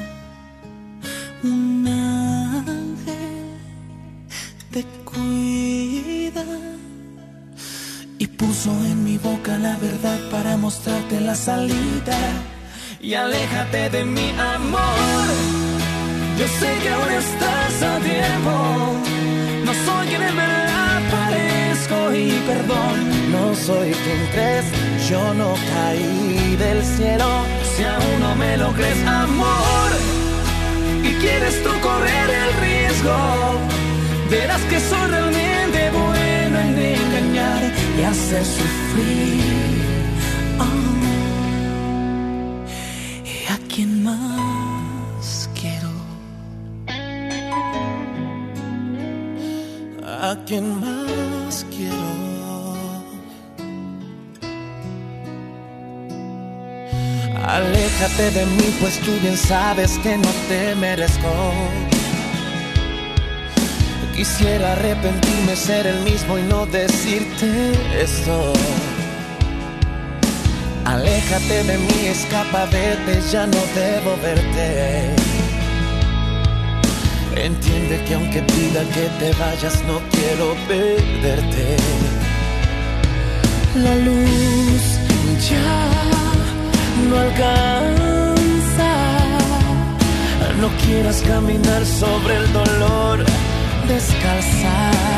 Un ángel te cuida y puso en mi boca la verdad para mostrarte la salida. Y aléjate de mi amor, yo sé que aún estás a tiempo. No soy quien en verdad parezco y perdón, no soy quien crees, yo no caí del cielo. Si aún no me lo crees, amor, y quieres tú correr el riesgo, verás que soy realmente bueno en engañar y hacer sufrir. Oh. ¿Y a quién más quiero? ¿A quién más quiero? Aléjate de mí, pues tú bien sabes que no te merezco. Quisiera arrepentirme, ser el mismo y no decirte esto. Aléjate de mí, escapa, vete, ya no debo verte. Entiende que aunque pida que te vayas, no quiero perderte. La luz ya no alcanza. No quieras caminar sobre el dolor descalza.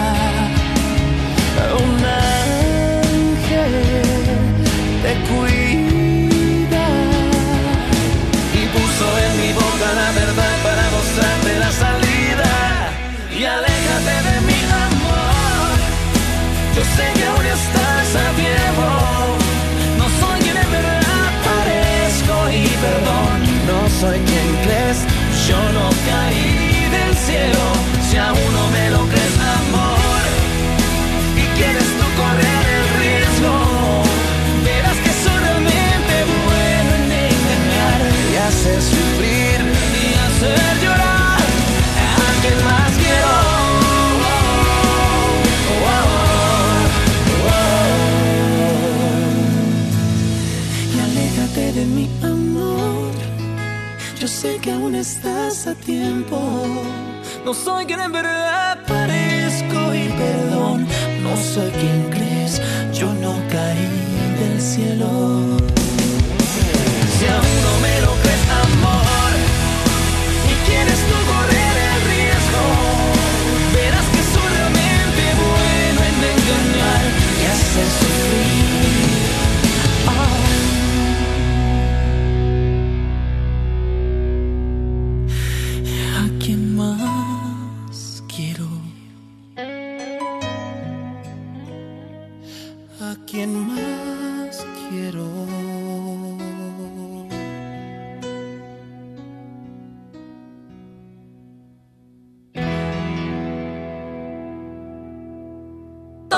Un ángel te cuida y puso en mi boca la verdad para mostrarte la salida. Y aléjate de mi amor, yo sé que aún estás a tiempo. No soy quien en verdad parezco y perdón, no soy quien crees, yo no caí del cielo. Si aún no me lo crees, amor, y quieres tú correr el riesgo, verás que soy realmente bueno en engañar y hacer sufrir y hacer llorar. ¿A quién más quiero? Oh, oh, oh. Y aléjate de mi amor, yo sé que aún estás a tiempo. No soy quien en verdad parezco y perdón, no soy quien crees, yo no caí del cielo. Si aún no me lo crees, amor, y quieres tú correr el riesgo, verás que soy realmente bueno en engañar y hacer sufrir. Oh.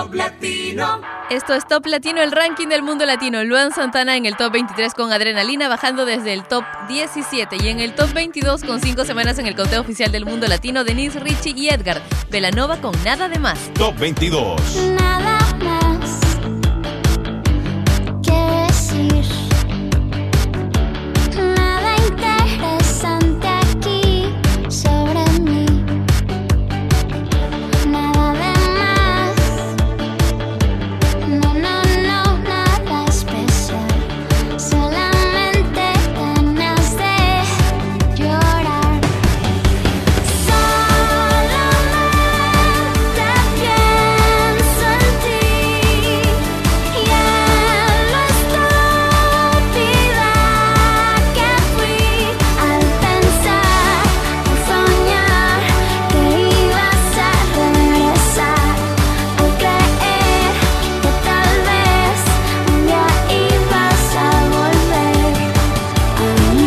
Top Latino. Esto es Top Latino, el ranking del mundo latino. Luan Santana en el top veintitrés con Adrenalina, bajando desde el top diecisiete. Y en el top veintidós, con cinco semanas en el conteo oficial del mundo latino, Denise, Richie y Edgar. Belanova con Nada de Más. Top veintidós. Nada más que decir. Nada interesante aquí sobre mí. Nada de más. No, no, no, nada especial. Solamente ganas de llorar. Solamente pienso en ti. Y en lo estúpida que fui al pensar, al soñar que ibas a regresar, al creer que tal vez un día ibas a volver a mí.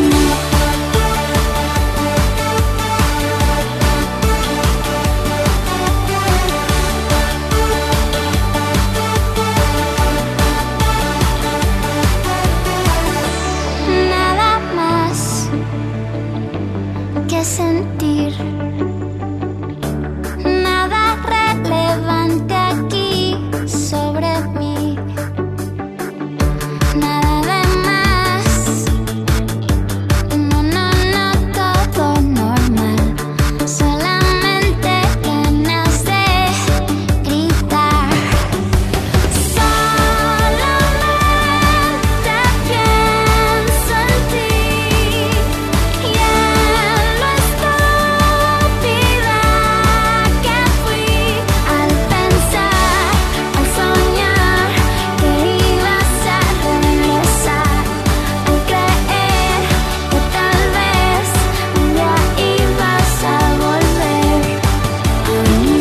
Nada más que sentir. Nada relevante aquí sobre mí. Nada de más. No, no, no, todo normal. Solamente ganas de gritar. Solamente pienso en ti. Y en lo estúpida que fui al pensar, al soñar que ibas a regresar, al creer que tal vez un día ibas a volver a mí.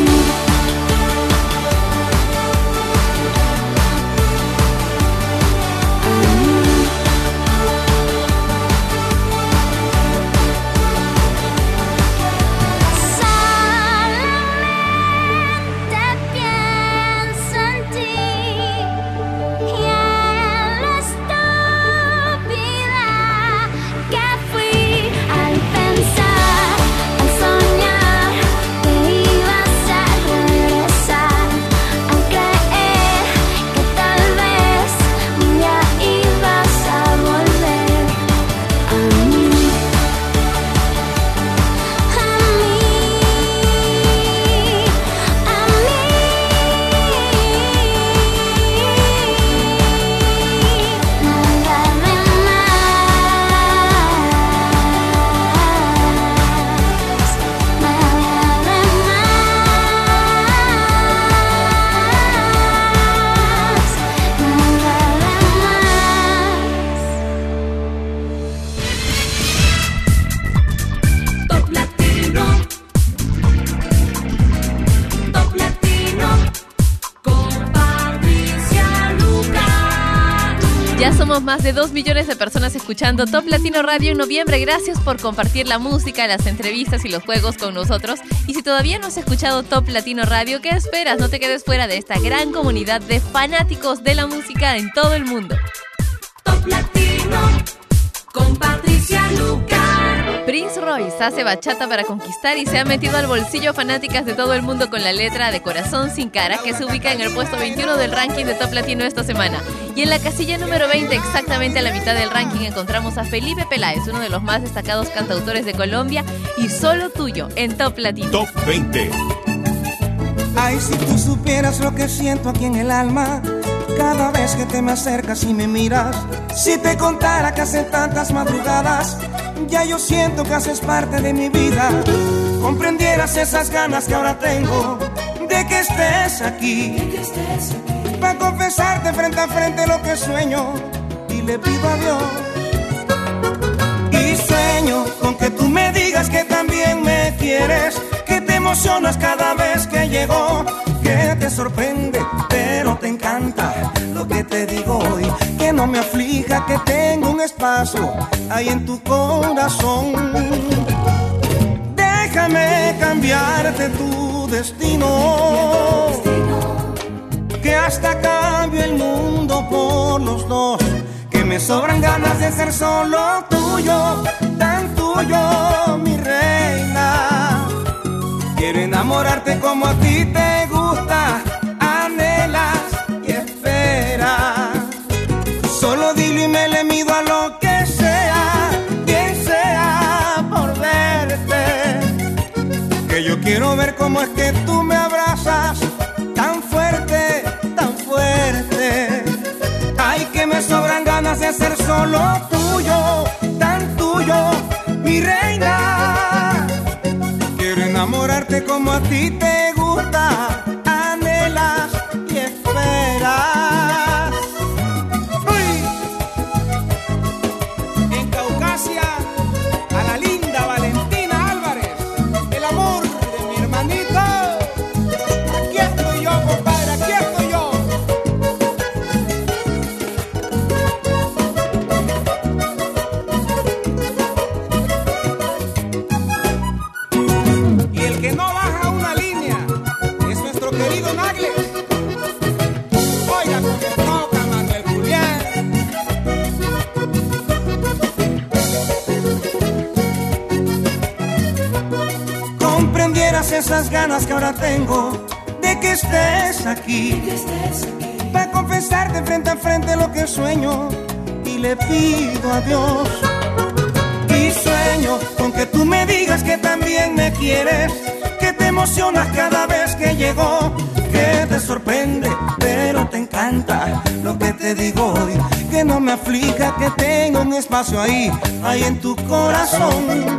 Solamente pienso en ti. Y en lo estúpida que fui al pensar, al soñar que ibas a regresar, al creer que tal vez un día ibas a volver a mí. A mí, a mí. Nada de más. Nada de más. Nada de más. Top Latino. Top Latino. Con Patricia Lucar. Ya somos más de dos millones de personas escuchando Top Latino Radio en noviembre. Gracias por compartir la música, las entrevistas y los juegos con nosotros. Y si todavía no has escuchado Top Latino Radio, ¿qué esperas? No te quedes fuera de esta gran comunidad de fanáticos de la música en todo el mundo. Top Latino. Con Patricia Lucar. Prince Royce hace bachata para conquistar y se ha metido al bolsillo a fanáticas de todo el mundo con la letra de Corazón sin cara, que se ubica en el puesto veintiuno del ranking de Top Latino esta semana. Y en la casilla número veinte, exactamente a la mitad del ranking, encontramos a Felipe Peláez, uno de los más destacados cantautores de Colombia, y Solo Tuyo en Top Latino. Top veinte. Ay, si tú supieras lo que siento aquí en el alma cada vez que te me acercas y me miras. Si te contara que hace tantas madrugadas ya yo siento que haces parte de mi vida. Comprendieras esas ganas que ahora tengo de que estés aquí, para confesarte frente a frente lo que sueño y le pido a Dios. Y sueño con que tú me digas que también me quieres, que te emocionas cada vez que llego, que te sorprende pero te encanta lo que te digo hoy, que no me aflija, que tengo un espacio ahí en tu corazón. Déjame cambiarte tu destino. que hasta cambio el mundo por los dos, que me sobran ganas de ser solo tuyo, tan tuyo, mi reina. Quiero enamorarte como a ti te gusta, anhelas y esperas. Solo dilo y me le mido a lo que sea, bien sea por verte. Que yo quiero ver cómo es que tú me abrazas, tan fuerte, tan fuerte. Ay, que me sobran ganas de ser solo tuyo, tan tuyo, mi reina. Quiero enamorarte como a ti te gusta, anhelas y esperas. Uy. En Caucasia, a la linda Valentina Álvarez, el amor de mi hermanito. Aquí estoy yo, compadre, aquí estoy yo. Y el que no baja una línea es nuestro querido Nagle. Oiga cómo toca Manuel Julián. Comprendieras esas ganas que ahora tengo de que estés aquí, para confesarte frente a frente lo que sueño y le pido a Dios. Y sueño con que tú me digas que también me quieres, que te emocionas cada vez que llego, que te sorprende pero te encanta lo que te digo hoy, que no me aflija, que tengo un espacio ahí, ahí en tu corazón.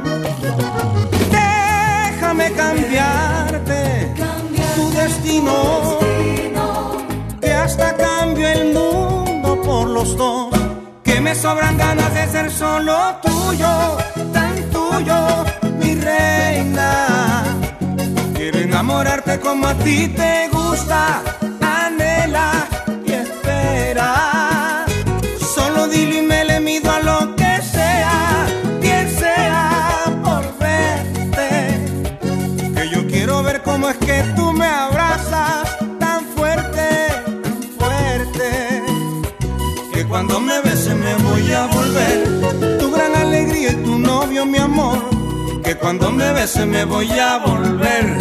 Déjame cambiarte tu destino, que hasta cambio el mundo por los dos, que me sobran ganas de ser solo tuyo, tan tuyo, mi reina. Quiero enamorarte como a ti te gusta, anhela y espera. Solo dile y me le mido a lo que sea, bien sea por verte. Que yo quiero ver cómo es que tú me abrazas, tan fuerte, tan fuerte. Que cuando me beses me voy a volver tu gran alegría y tu novio, mi amor. Que cuando me beses me voy a volver.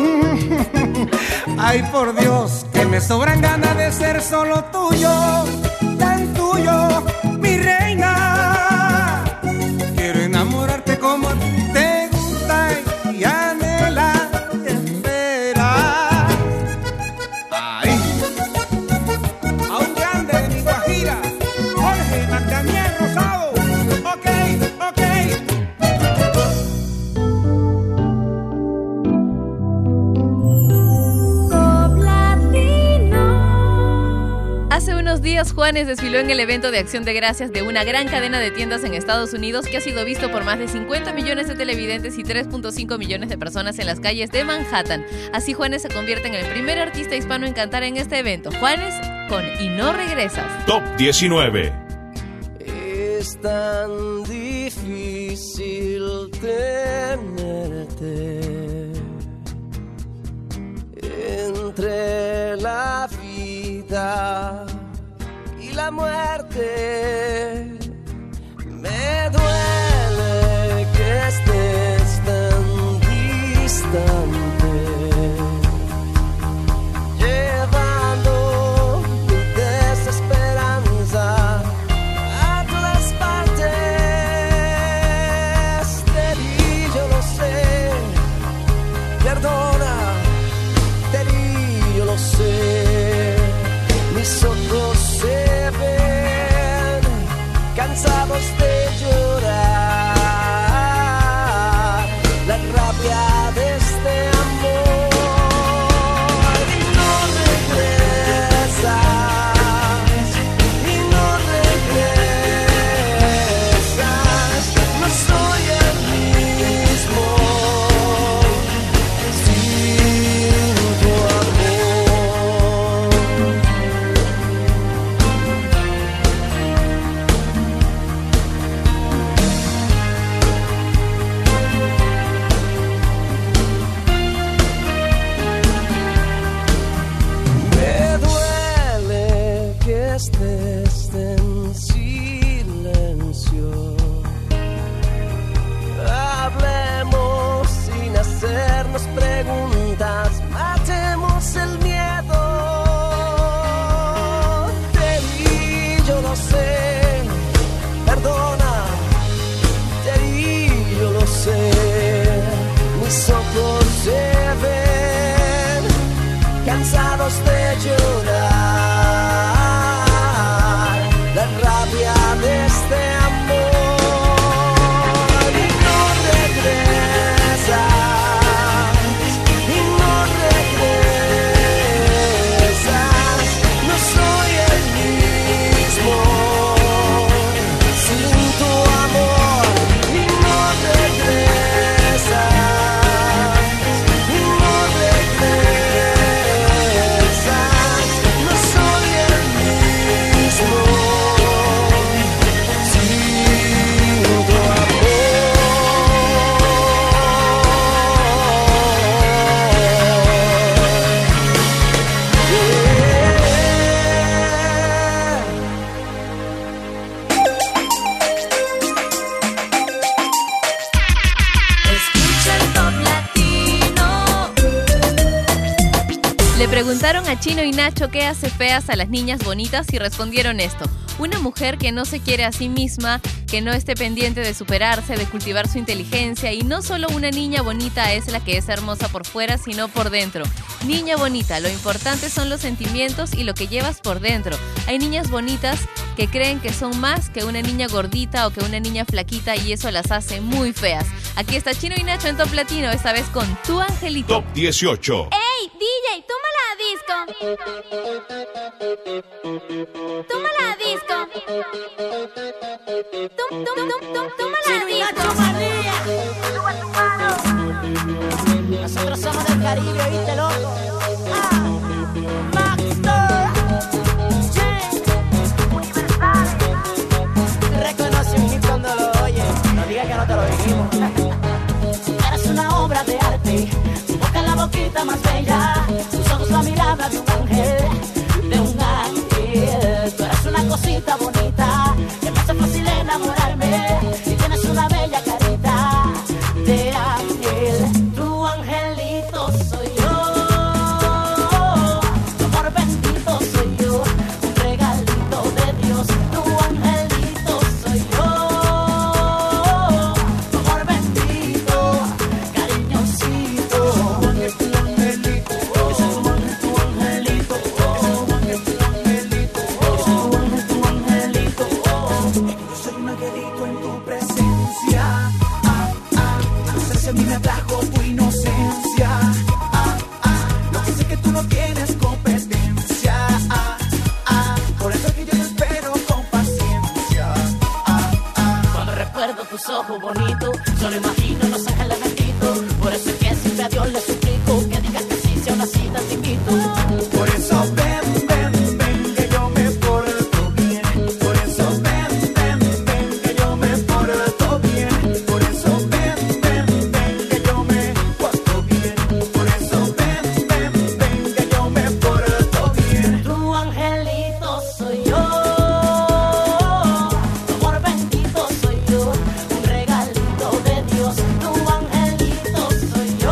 Ay, por Dios, que me sobran ganas de ser solo tuyo, tan tuyo, mi reina. Quiero enamorarte como a ti te gusta y anhela y espera. Ay, a un grande de mi Guajira, Jorge Magdaniel Rosado. Ok, ok. Hace unos días, Juanes desfiló en el evento de Acción de Gracias de una gran cadena de tiendas en Estados Unidos que ha sido visto por más de cincuenta millones de televidentes y tres punto cinco millones de personas en las calles de Manhattan. Así, Juanes se convierte en el primer artista hispano en cantar en este evento. Juanes con Y no regresas. Top diecinueve. Es tan difícil tenerte entre la vida y la muerte. Me duele que estés tan distante, llevando mi desesperanza a todas partes. Te di, yo lo sé, perdona, te di, yo lo sé. Mis ojos se ven sé, mis ojos se ven cansados de llorar la rabia de este amor. Y no regresas, y no regresas, no soy el mismo sin tu amor. Y no regresas, y no regresas, no soy el mismo sin tu Escucha el Top Latino. Le preguntaron a Chino y Nacho qué hace feas a las niñas bonitas y respondieron esto: una mujer que no se quiere a sí misma, que no esté pendiente de superarse, de cultivar su inteligencia. Y no solo una niña bonita es la que es hermosa por fuera, sino por dentro. Niña bonita, lo importante son los sentimientos y lo que llevas por dentro. Hay niñas bonitas que creen que son más que una niña gordita o que una niña flaquita, y eso las hace muy feas. Aquí está Chino y Nacho en Top Latino, esta vez con Tu Angelito. Top dieciocho. ¡Ey, D J, toma la disco! ¡Toma la disco! Tum, tum, tum, tum, toma la disco. Nosotros somos del Caribe, ¿viste, loco? Ah, Maxtor, Universal. Reconoce un hit cuando lo oye, no digas que no te lo dijimos. Eres una obra de arte, tu boca es la boquita más bella, tus ojos la mirada de un ángel, de un ángel. Tú eres una cosita bonita, que me hace fácil enamorarme, y tienes una bella carita de ángel. Tu angelito soy yo, tu amor bendito soy yo, un regalito de Dios. Tu angelito soy yo, tu amor bendito, cariñosito. Tu angelito, tu angelito, tu angelito, tu angelito. Yo soy un angelito en tu presencia. Ah, ah, no sé si a mí me atrajo tu inocencia. Ah, ah, lo que sé que tú no tienes competencia. Ah, ah, por eso que yo te espero con paciencia. Ah, ah. Cuando recuerdo tus ojos bonitos, solo imagino los ángeles benditos. Por eso es que siempre a Dios le suplico que digas que sí, sea una cita te invito. Por eso ven, ven, ven, que yo me porto bien. Por eso ven, ven, ven, que yo me porto bien. Por eso ven, ven, ven, que yo me porto bien. Por eso ven, ven, ven, que yo me porto bien. Tu angelito soy yo, tu amor bendito soy yo, un regalito de Dios. Tu angelito soy yo,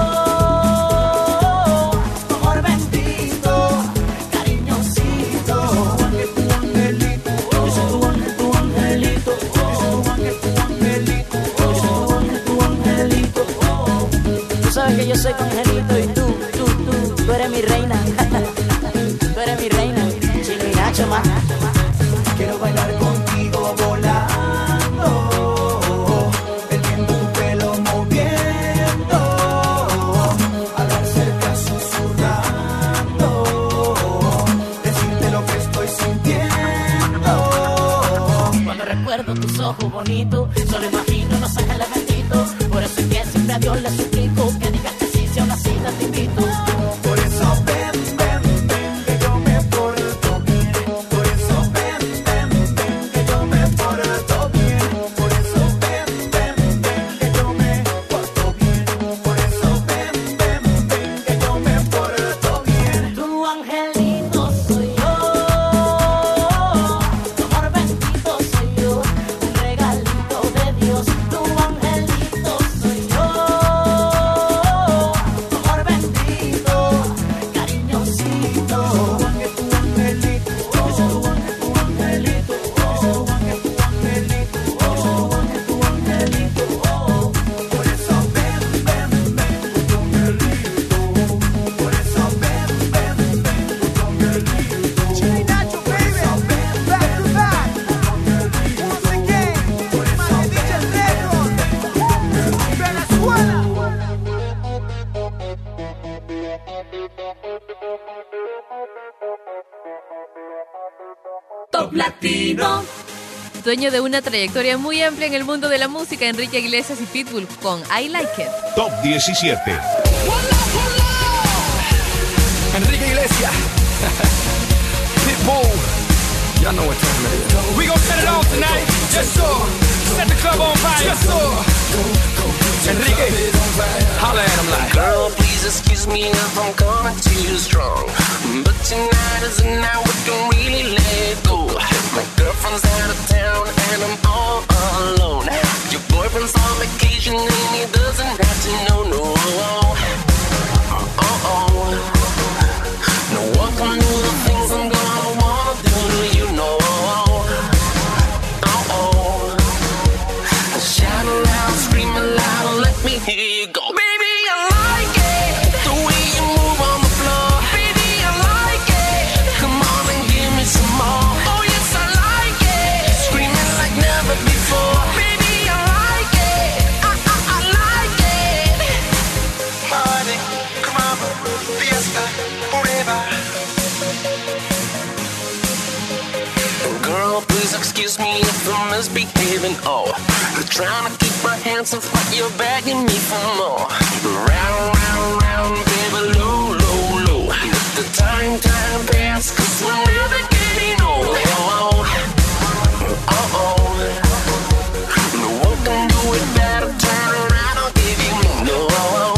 tu amor bendito, cariñosito. Tu angelito, yo soy tu ángel, tu angelito. Yo soy tu ángel, tu angelito. Yo soy tu ángel, tu angelito. Tú sabes que yo soy tu angelito y tú, tú, tú, tú eres mi reina. Tú eres mi reina. Chino y Nacho, más. Quiero bailar contigo volando, perdiendo tu pelo moviendo, hablar cerca susurrando, decirte lo que estoy sintiendo. Cuando recuerdo tus ojos bonitos, solo imagino los ángeles benditos. Por eso es que siempre a Dios le suplico que digas que sí, sea una cita te invito. Por eso ven, ven, ven, que yo me porto bien. Por eso ven, ven, ven, que yo me porto bien. Por eso ven, ven, ven, que yo me porto bien. Por eso ven, ven, ven, que yo me porto bien. Tu angelito soy yo, tu amor bendito soy yo, un regalito de Dios. Tu angelito soy yo, Latino. Dueño de una trayectoria muy amplia en el mundo de la música, Enrique Iglesias y Pitbull con I Like It. Top diecisiete. Enrique Iglesias. Pitbull. Y'all know what time it is. We gon' set it off tonight. Yes, sir. Set the club on fire. Yes, sir. Enrique, holla at him like. Girl, please excuse me if I'm coming too strong, but tonight is the night we can really let go. My girlfriend's out of town and I'm all alone. Your boyfriend's on vacation and he doesn't have to know, no. Uh-oh. No one can do the things I'm gonna wanna do to you, know. Uh-oh. Shout aloud, scream aloud, let me hear you go. Baby, I like it, the way you move on the floor. Baby, I like it, come on and give me some more. Oh yes, I like it, screaming like never before. Baby, I like it, I, I, I like it. Party, caramba, fiesta, forever. Girl, please excuse me if I'm misbehaving. Oh, I'm trying to keep my hands off, but you're begging me for more. Round, round, round, baby, low, low, low. Let the time, time pass, cause we're never getting old. Oh, oh, oh. No one can do it better. Turn around, I'll give you more. No,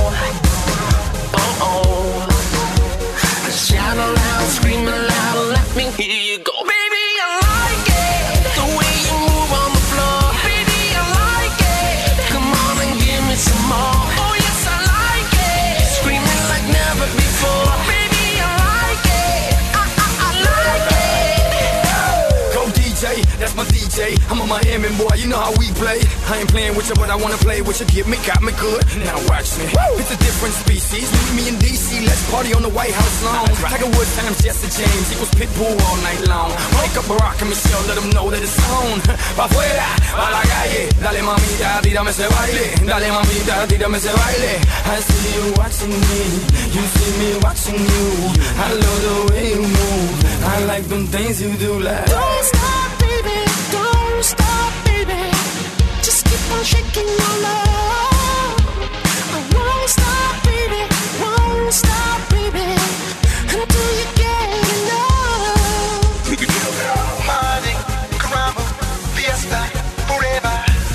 oh, oh. Shout aloud, scream aloud, let me hear you go. Baby, I like it, the way you move on the floor. Baby, I like it, come on and give me some more. Oh yes, I like it, screaming like never before. Baby, I like it, I, I, I like it. Go D J, that's my D J. I'm a Miami boy, you know how we play. I ain't playing with you, but I wanna play with you. Get me, got me good. Now watch me. Woo! It's a different species. Meet me in D C, let's party on the White House lawn. Right. Tiger Woods times Jesse James equals Pitbull all night long. Wake up Barack and Michelle, let them know that it's on. Pa' afuera, pa' la calle. Dale mamita, tírame ese baile. Dale mamita, tírame ese baile. I see you watching me, you see me watching you. I love the way you move. I like them things you do like. Don't stop, baby, don't stop, baby. Just keep on shaking your love. I won't stop, baby, won't stop, baby, until you get enough. Party, caramba, fiesta, forever.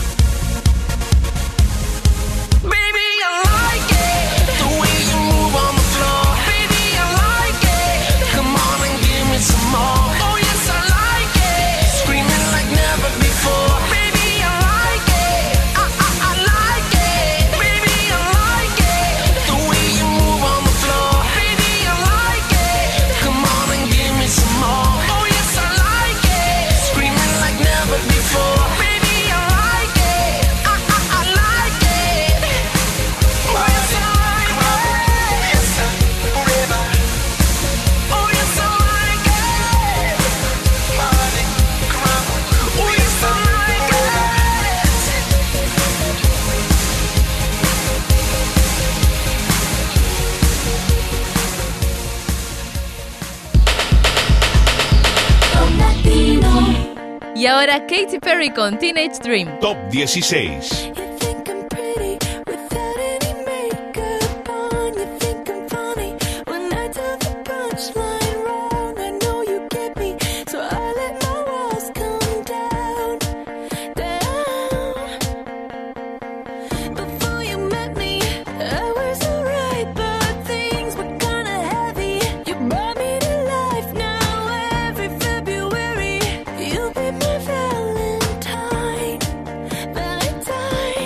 Baby, I like it, the way you move on the floor. Baby, I like it, come on and give me some more. Oh yes, I like it, screaming like never before. Baby, I like it, I, I, I like it. Baby, I like it, the way you move on the floor. Baby, I like it, come on and give me some more. Oh yes, I like it, screaming like never before. Baby, I like it, I, I, I like it. Oh yes, I like it, yes, forever. Oh yes, I like it, party, caramba. Oh yes, I like it. Y ahora Katy Perry con Teenage Dream. Top dieciséis. Valentine.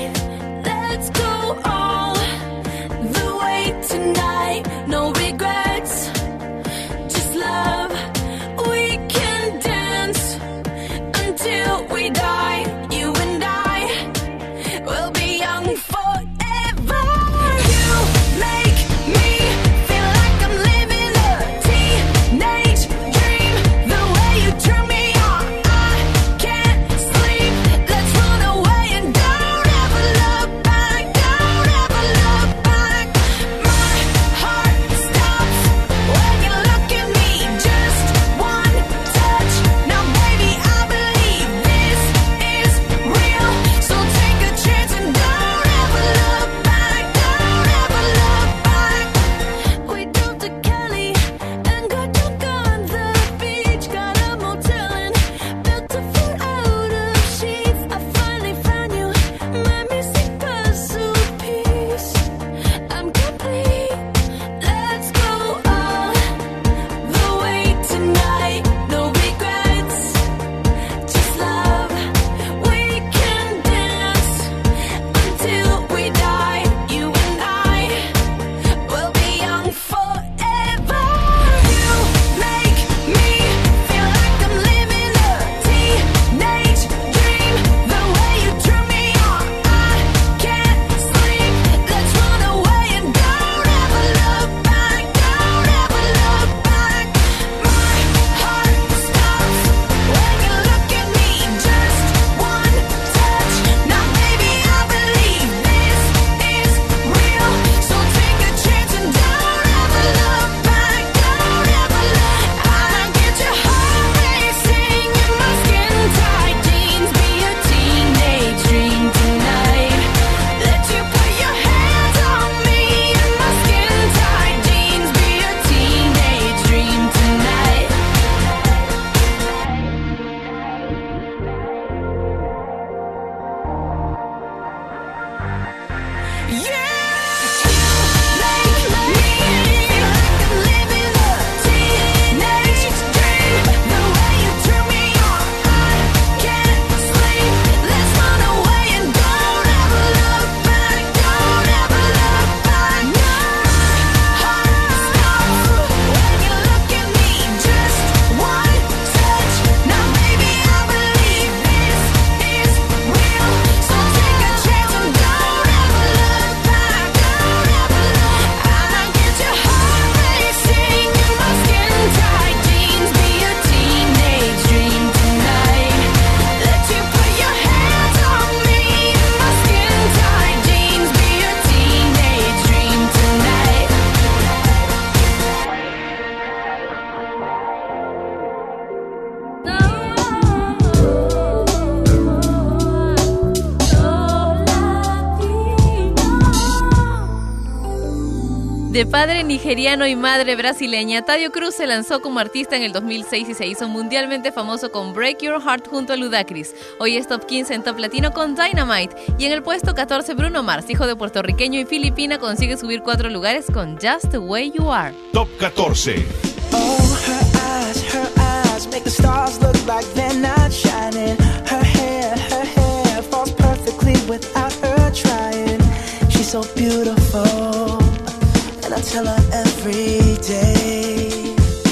De padre nigeriano y madre brasileña, Tadio Cruz se lanzó como artista en el dos mil seis y se hizo mundialmente famoso con Break Your Heart junto a Ludacris. Hoy es top quince en Top Latino con Dynamite. Y en el puesto catorce, Bruno Mars, hijo de puertorriqueño y filipina, consigue subir cuatro lugares con Just the Way You Are. Top catorce. Oh, her eyes, her eyes make the stars look like they're not shining. Her hair, her hair falls perfectly without her trying. She's so beautiful, and I tell her every day.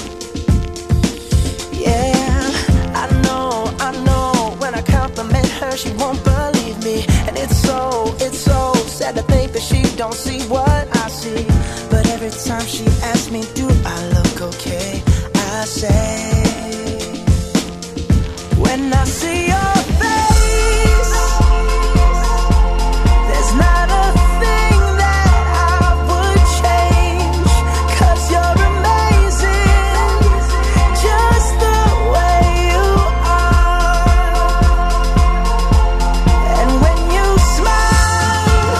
Yeah, I know, I know, when I compliment her, she won't believe me. And it's so, it's so sad to think that she don't see what I see. But every time she asks me, do I look okay? I say, when I see your face, there's not a thing that I would change, 'cause you're amazing, just the way you are. And when you smile,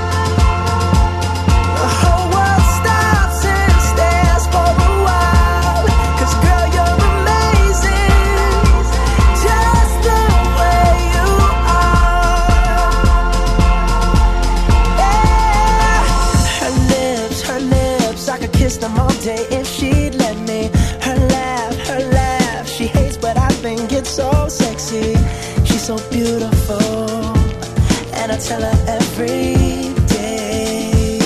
the whole world stops and stares for a while, 'cause girl, you're amazing, just the way you are. Yeah. Her lips, her lips, I could kiss them all day if she'd let me. Her laugh, her laugh, she hates but I think it's so sexy. She's so beautiful, and I tell her every day.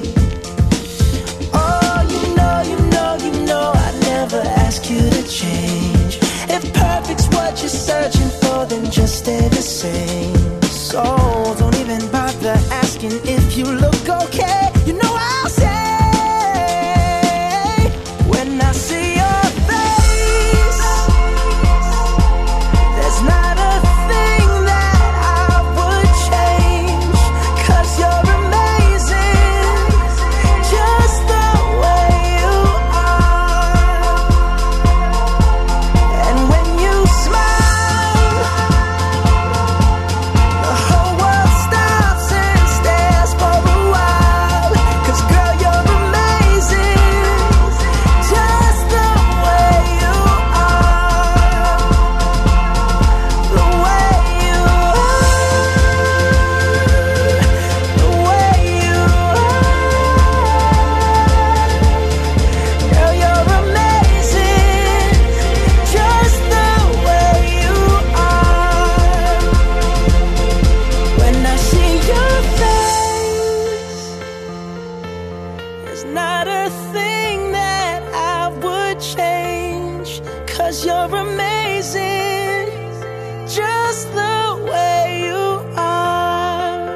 Oh, you know, you know, you know, I never ask you to change. If perfect's what you're searching for, then just stay the same. So don't even bother asking if you look okay. You know I'll say, when I see your face, there's not a thing that I would change, 'cause you're amazing, just the way you are. And when you smile, the whole world stops and stares for a while, 'cause girl, you're amazing, just the way you are. The way you are, the way you are. Girl, you're amazing, just the way you are. When I see your face, there's not a thing that I would change, 'cause you're amazing, just the way you are.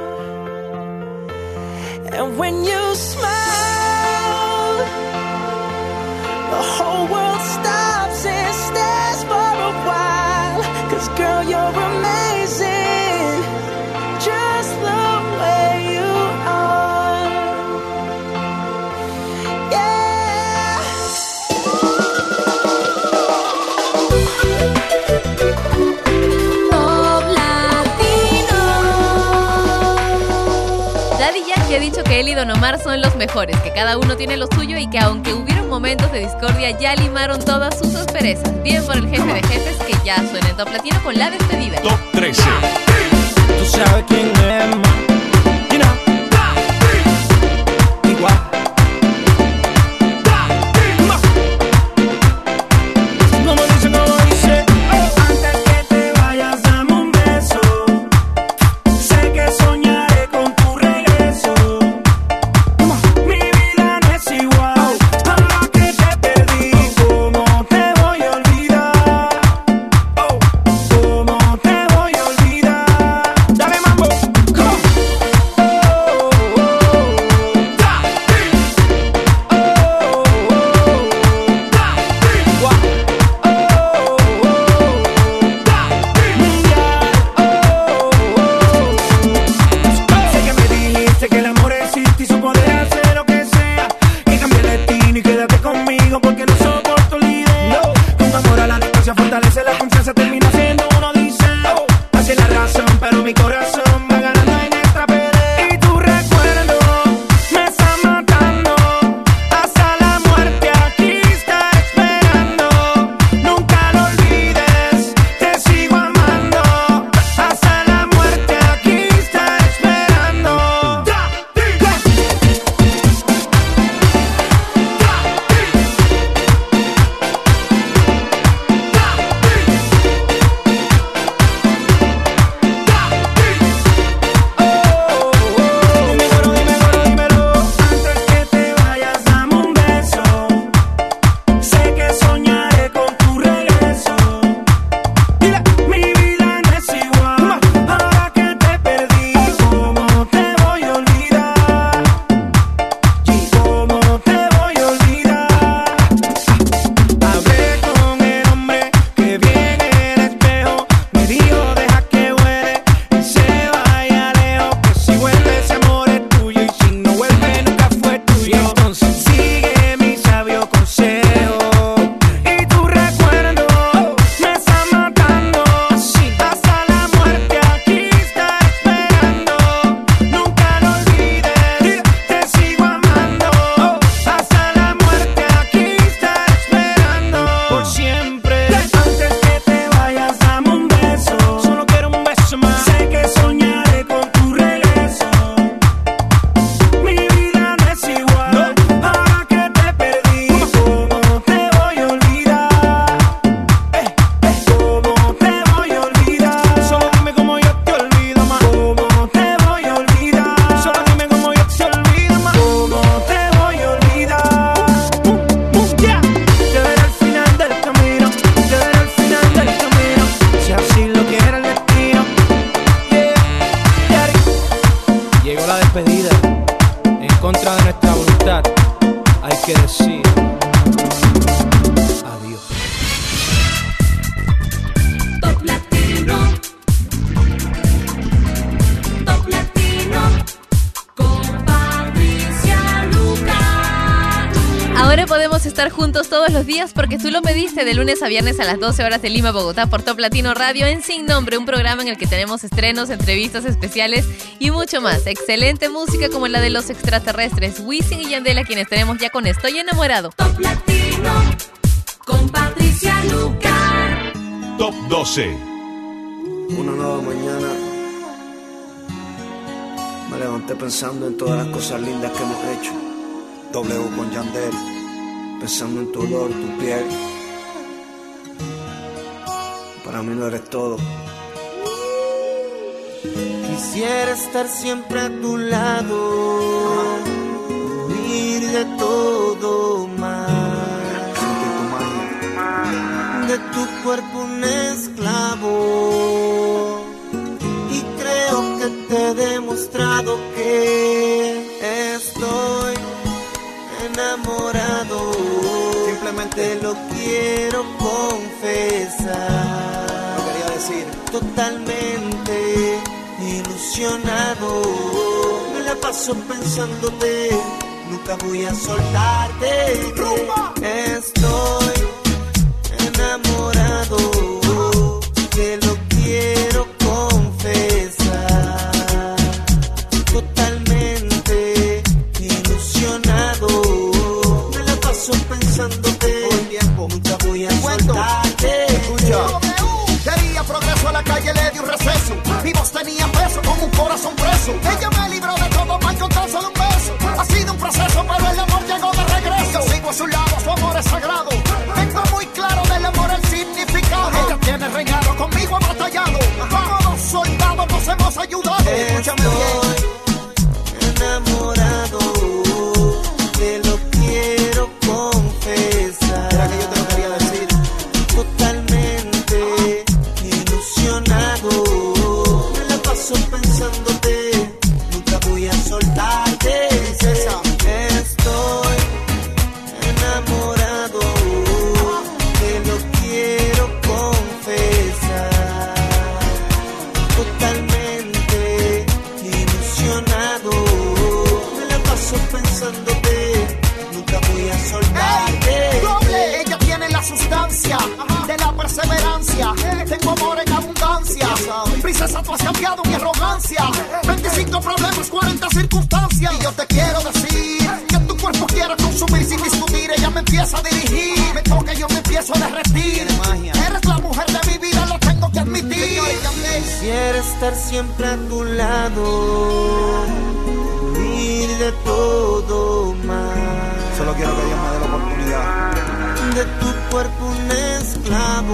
And when you smile, the whole world stops and stares for a while, 'cause girl, you're amazing, just the way you are. Yeah. Top Latino. Daddy Yankee ha dicho que él y Don Omar son los mejores, que cada uno tiene lo suyo y que aunque hubieron momentos de discordia, ya limaron todas sus asperezas. Bien por el jefe de jefes, que ya suena en Top Latino con la despedida. Top trece. Tú sabes quién es, ma. You know. Igual. Como dice, como dice. Antes que te vayas, dame un beso. Sé que soñaré con tu regreso. Mi vida no es igual. Ahora que te perdí, ¿cómo te voy a olvidar? Oh, ¿cómo te voy a olvidar? Dale mambo. la despedida. En contra de nuestra voluntad, hay que decir adiós. Top Latino, Top Latino, con Patricia Lucar. Ahora podemos estar juntos todos los días porque tú lo pediste, de lunes a viernes a las doce horas de Lima, Bogotá, por Top Latino Radio en Sin Nombre, un programa en el que tenemos estrenos, entrevistas especiales y mucho más. Excelente música como la de los extraterrestres, Wisin y Yandel, a quienes tenemos ya con Estoy Enamorado. Top Latino, con Patricia Lucar. Top doce. Una nueva mañana. Me levanté pensando en todas las cosas lindas que hemos hecho. W con Yandel, pensando en tu olor, tu piel. Para mí no eres todo. Quisiera estar siempre a tu lado, huir de todo mal, sentir tu magia, de tu cuerpo un esclavo. Y creo que te he demostrado que estoy enamorado. Simplemente te lo quiero confesar. Lo quería decir. Totalmente ilusionado. Me la paso pensándote, nunca voy a soltarte. Estoy enamorado, te lo quiero confesar. Totalmente ilusionado. Me la paso pensándote todo el tiempo, nunca voy a soltarte. Escucha. Quería progreso, a la calle le di un receso. Mi voz tenía peso como un corazón preso. Ella me libró de todo mal con tan solo un beso. Ha sido un proceso, pero el amor llegó de regreso. Yo sigo a su lado, su amor es sagrado. Tengo muy claro del amor el significado. Ella tiene reinado, conmigo ha batallado. Como dos soldados nos hemos ayudado. Escúchame bien. Enamorado, te lo quiero confesar. Era que yo te lo quería decir. Totalmente ilusionado. Me la paso pensándote, nunca voy a soltarte. Princesa. Estoy enamorado, te lo quiero confesar. Totalmente ilusionado. Me la paso pensándote, nunca voy a soltarte. ¡Ey! Doble. Ella tiene la sustancia de la perseverancia. Tengo amor en abundancia. Princesa, tú has cambiado mi arrogancia. veinticinco problemas, cuarenta circunstancias. Y yo te quiero decir que tu cuerpo quiero consumir sin discutir. Ella me empieza a dirigir, me toca y yo me empiezo a derretir. Eres la mujer de mi vida, lo tengo que admitir. Quisiera estar siempre a tu lado, huir de todo mal. Solo quiero que Dios me dé la oportunidad. De tu cuerpo un esclavo.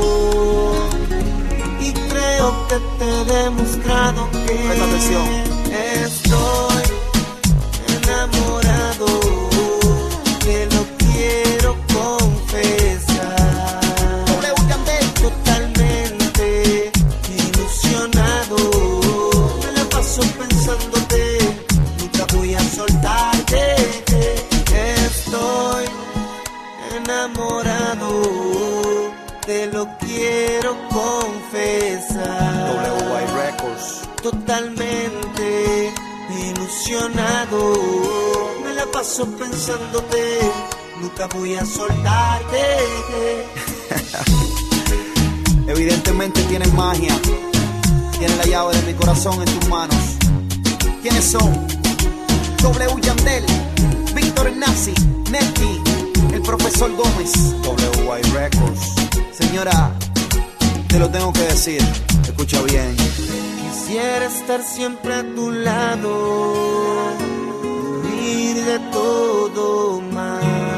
Y creo que te he demostrado que presta atención. Estoy enamorado, te lo quiero confesar. Totalmente ilusionado. Me la paso pensándote, nunca voy a soltarte. Estoy enamorado, te lo quiero confesar. W Y Records. Totalmente ilusionado. Me la paso pensándote, nunca voy a soltarte. Evidentemente tienes magia. Tienes la llave de mi corazón en tus manos. ¿Quiénes son? W Yandel, Víctor Nazi, Neti, el profesor Gómez. W Y Records. Señora, te lo tengo que decir. Escucha bien. Quisiera estar siempre a tu lado, huir de todo mal,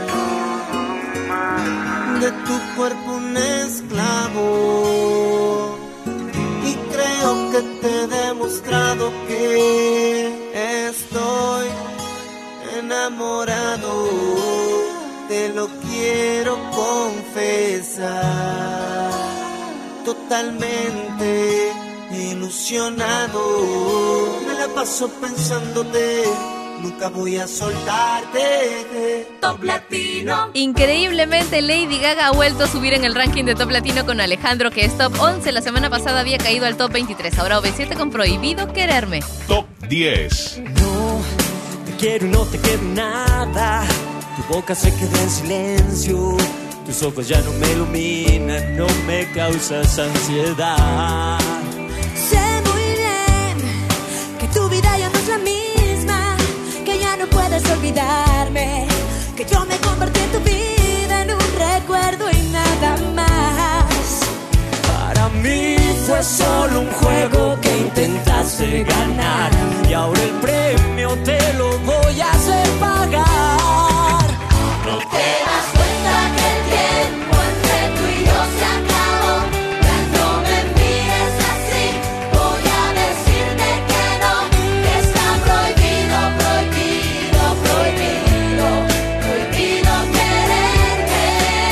de tu cuerpo un esclavo. Y creo que te he demostrado que estoy enamorado, te lo quiero confesar. Totalmente ilusionado. Me la paso pensándote, nunca voy a soltarte. Top Latino. Increíblemente, Lady Gaga ha vuelto a subir en el ranking de Top Latino con Alejandro, que es Top once. La semana pasada había caído al Top veintitrés. Ahora O V siete con Prohibido Quererme. Top diez. No, te quiero y no te quiero nada. Tu boca se queda en silencio. Tus ojos ya no me iluminan, no me causas ansiedad. Sé muy bien que tu vida ya no es la misma, que ya no puedes olvidarme, que yo me convertí en tu vida en un recuerdo y nada más. Para mí fue solo un juego que intentaste ganar, y ahora el premio te lo voy a hacer pagar. No te das cuenta que el tiempo entre tú y yo se acabó. Ya no me mires así, voy a decirte que no, que está prohibido, prohibido, prohibido, prohibido quererte.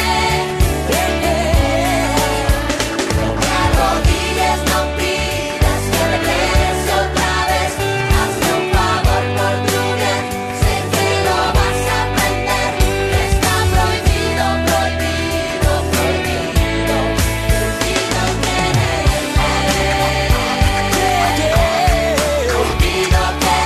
No te arrodilles, no pidas que regrese otra vez. Hazme un favor por tu bien, sé que lo vas a aprender. Está prohibido, prohibido, prohibido, prohibido quererte. Prohibido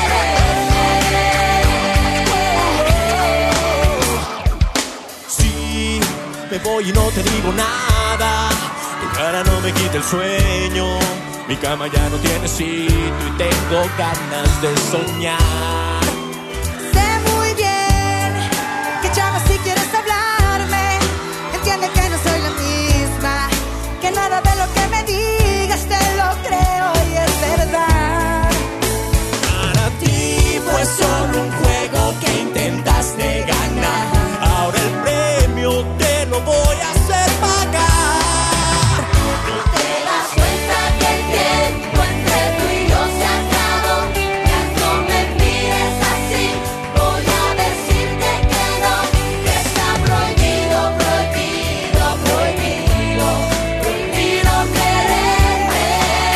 quererte. Sí, me voy y no te digo nada. Tu cara no me quita el sueño. Mi cama ya no tiene sitio y tengo ganas de soñar. Sé muy bien que ya no si quieres hablarme. Entiende que no soy la misma, que nada de lo que me digas te lo creo y es verdad. Para ti fue solo un juego que intentaste ganar. Ahora el premio te lo voy a hacer pagar. No te das cuenta que el tiempo entre tú y yo se acabó. Ya no me mires así, voy a decirte que no, que está prohibido, prohibido, prohibido, prohibido quererte.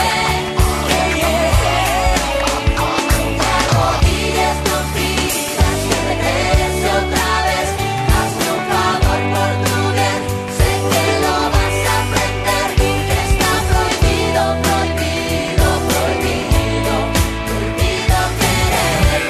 No te arrodilles, no pidas que regrese otra vez. Hazme un favor por tu bien, sé que lo vas a aprender. Que está prohibido, prohibido, prohibido, prohibido quererte.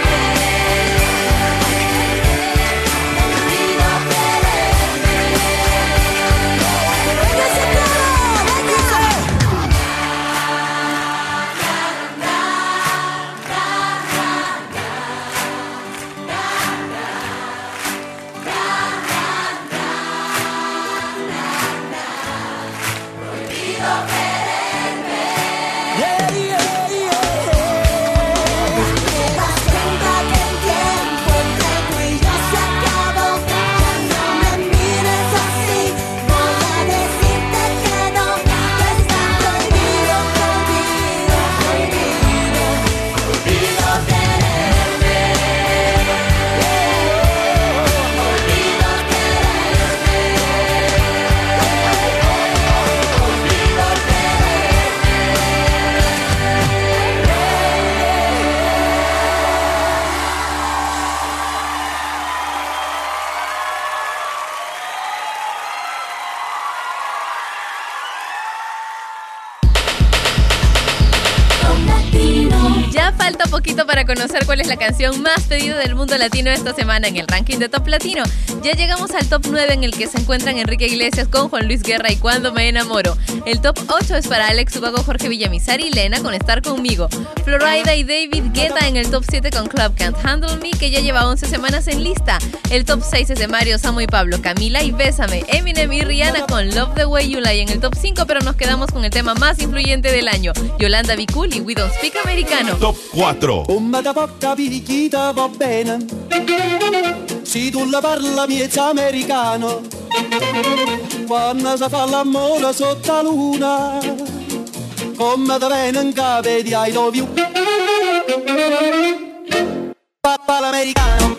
Ya falta poquito para conocer cuál es la canción más pedida del mundo latino esta semana en el ranking de Top Latino. Ya llegamos al Top nueve, en el que se encuentran Enrique Iglesias con Juan Luis Guerra y Cuando me enamoro. El Top ocho es para Alex Ubago, Jorge Villamizar y Lena con Estar conmigo. Florida y David Guetta en el Top siete con Club Can't Handle Me, que ya lleva once semanas en lista. El Top seis es de Mario, Samo y Pablo, Camila y Bésame. Eminem y Rihanna con Love the Way You Lie en el Top cinco, pero nos quedamos con el tema más influyente del año, Yolanda Be Cool y We Don't Speak Americano. Top cuatro. Come da poca picchita va bene, se tu la parla miezza americano, quando si fa l'amore sotto la luna, come da bene in capo di I love you, papà l'americano.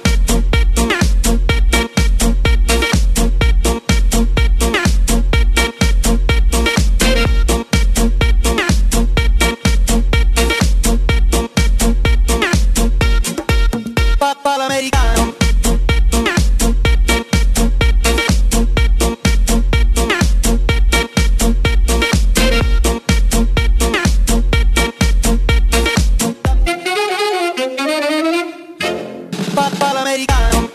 Panamericano.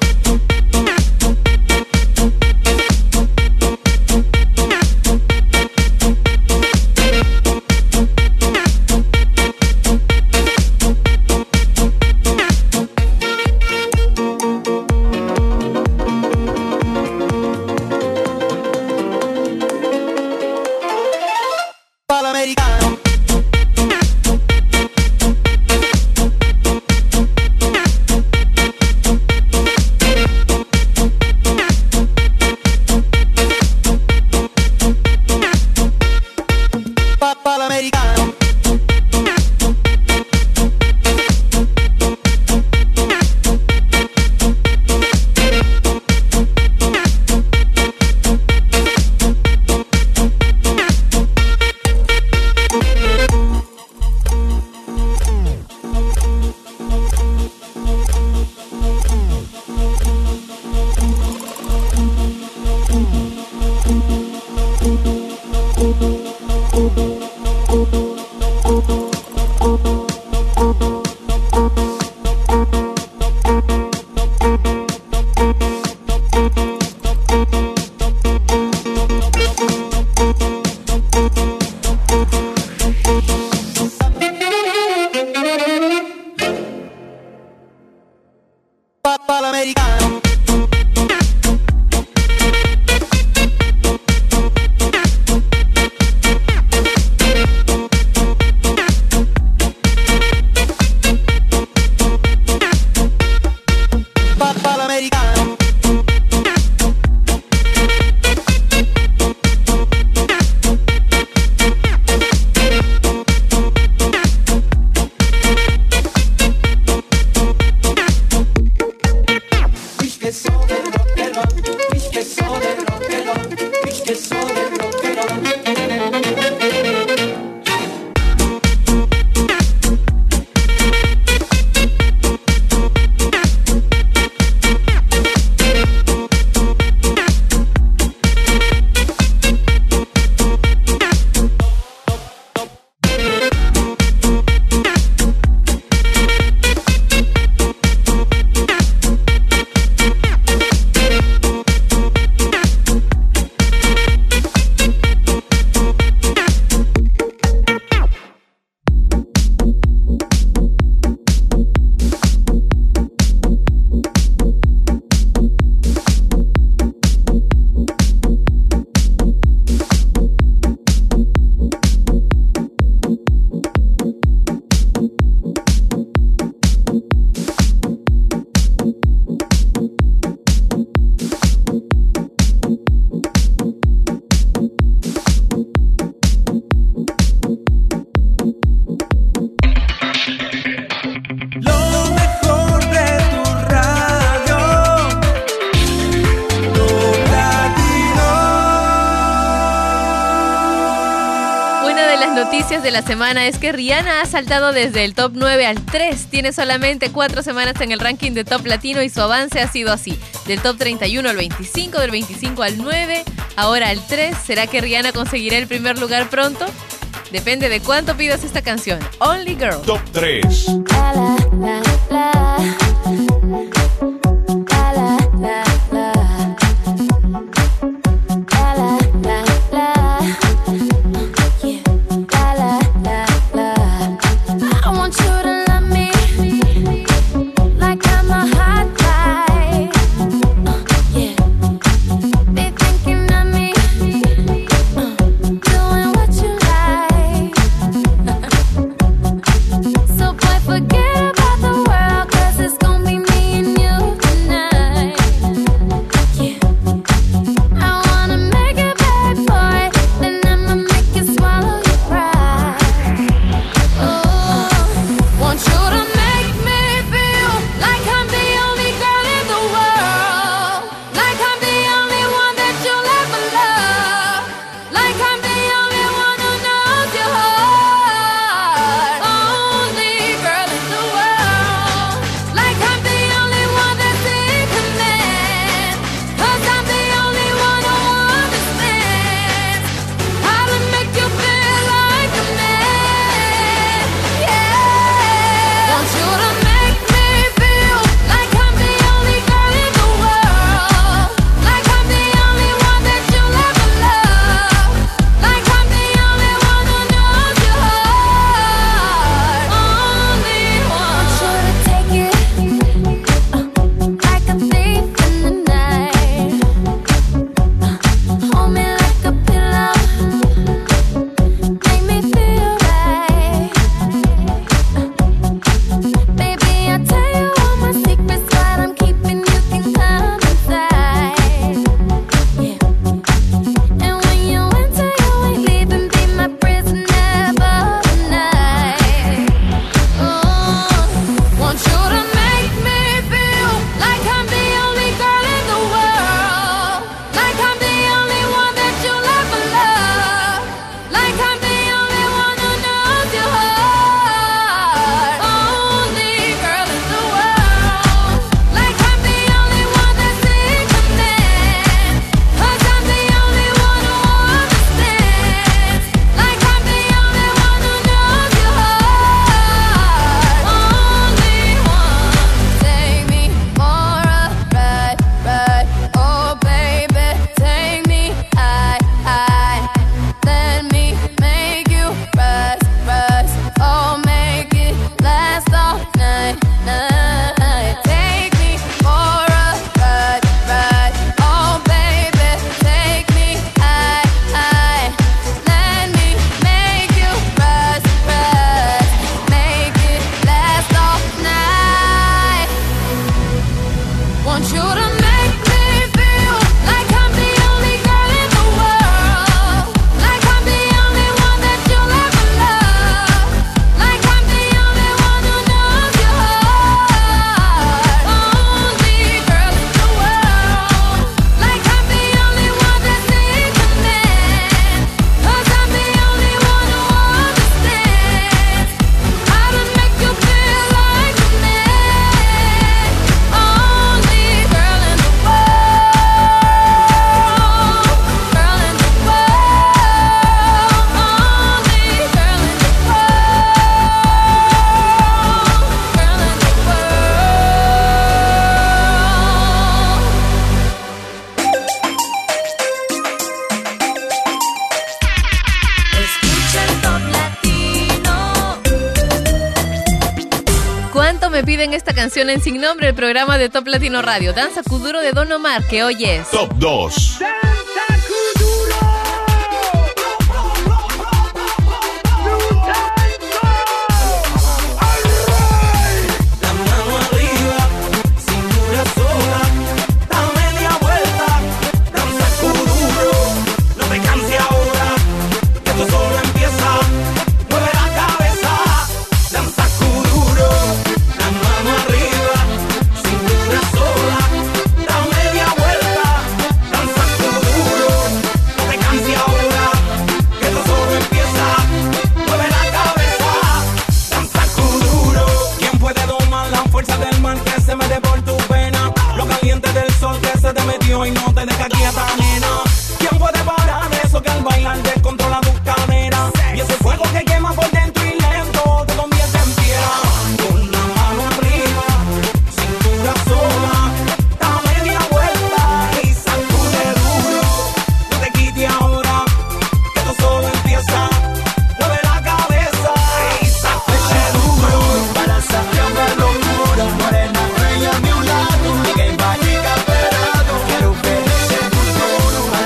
De la semana es que Rihanna ha saltado desde el top nueve al tres. Tiene solamente cuatro semanas en el ranking de Top Latino y su avance ha sido así. Del top treinta y uno al veinticinco, del veinticinco al nueve, ahora al tres. ¿Será que Rihanna conseguirá el primer lugar pronto? Depende de cuánto pidas esta canción. Only Girl. Top tres. La, la, la. Forget about the world. Me piden esta canción en Sin Nombre, el programa de Top Latino Radio. Danza Kuduro de Don Omar, que hoy es Top dos. Y no te deja quieta, nena. ¿Quién puede parar eso que al bailar descontrola tu cadera? Y ese fuego que quema por dentro y lento te convierte en piedra. Con la mano arriba, cintura sola, da media vuelta y sacude duro. No te quites ahora, que esto solo empieza. Mueve la cabeza y sacude duro. Para sacar una locura, morena, bella a mi lado. Y que va a llegar.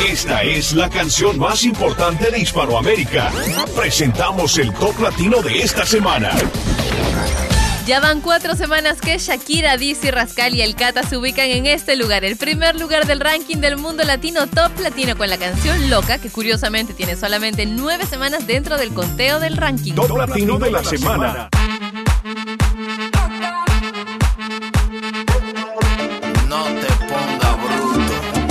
Esta es la canción más importante de Hispanoamérica. Presentamos el Top Latino de esta semana. Ya van cuatro semanas que Shakira, Dizzy Rascal y El Cata se ubican en este lugar, el primer lugar del ranking del mundo latino Top Latino con la canción Loca, que curiosamente tiene solamente nueve semanas dentro del conteo del ranking. Top, Top Latino de la semana. No te ponga bruto.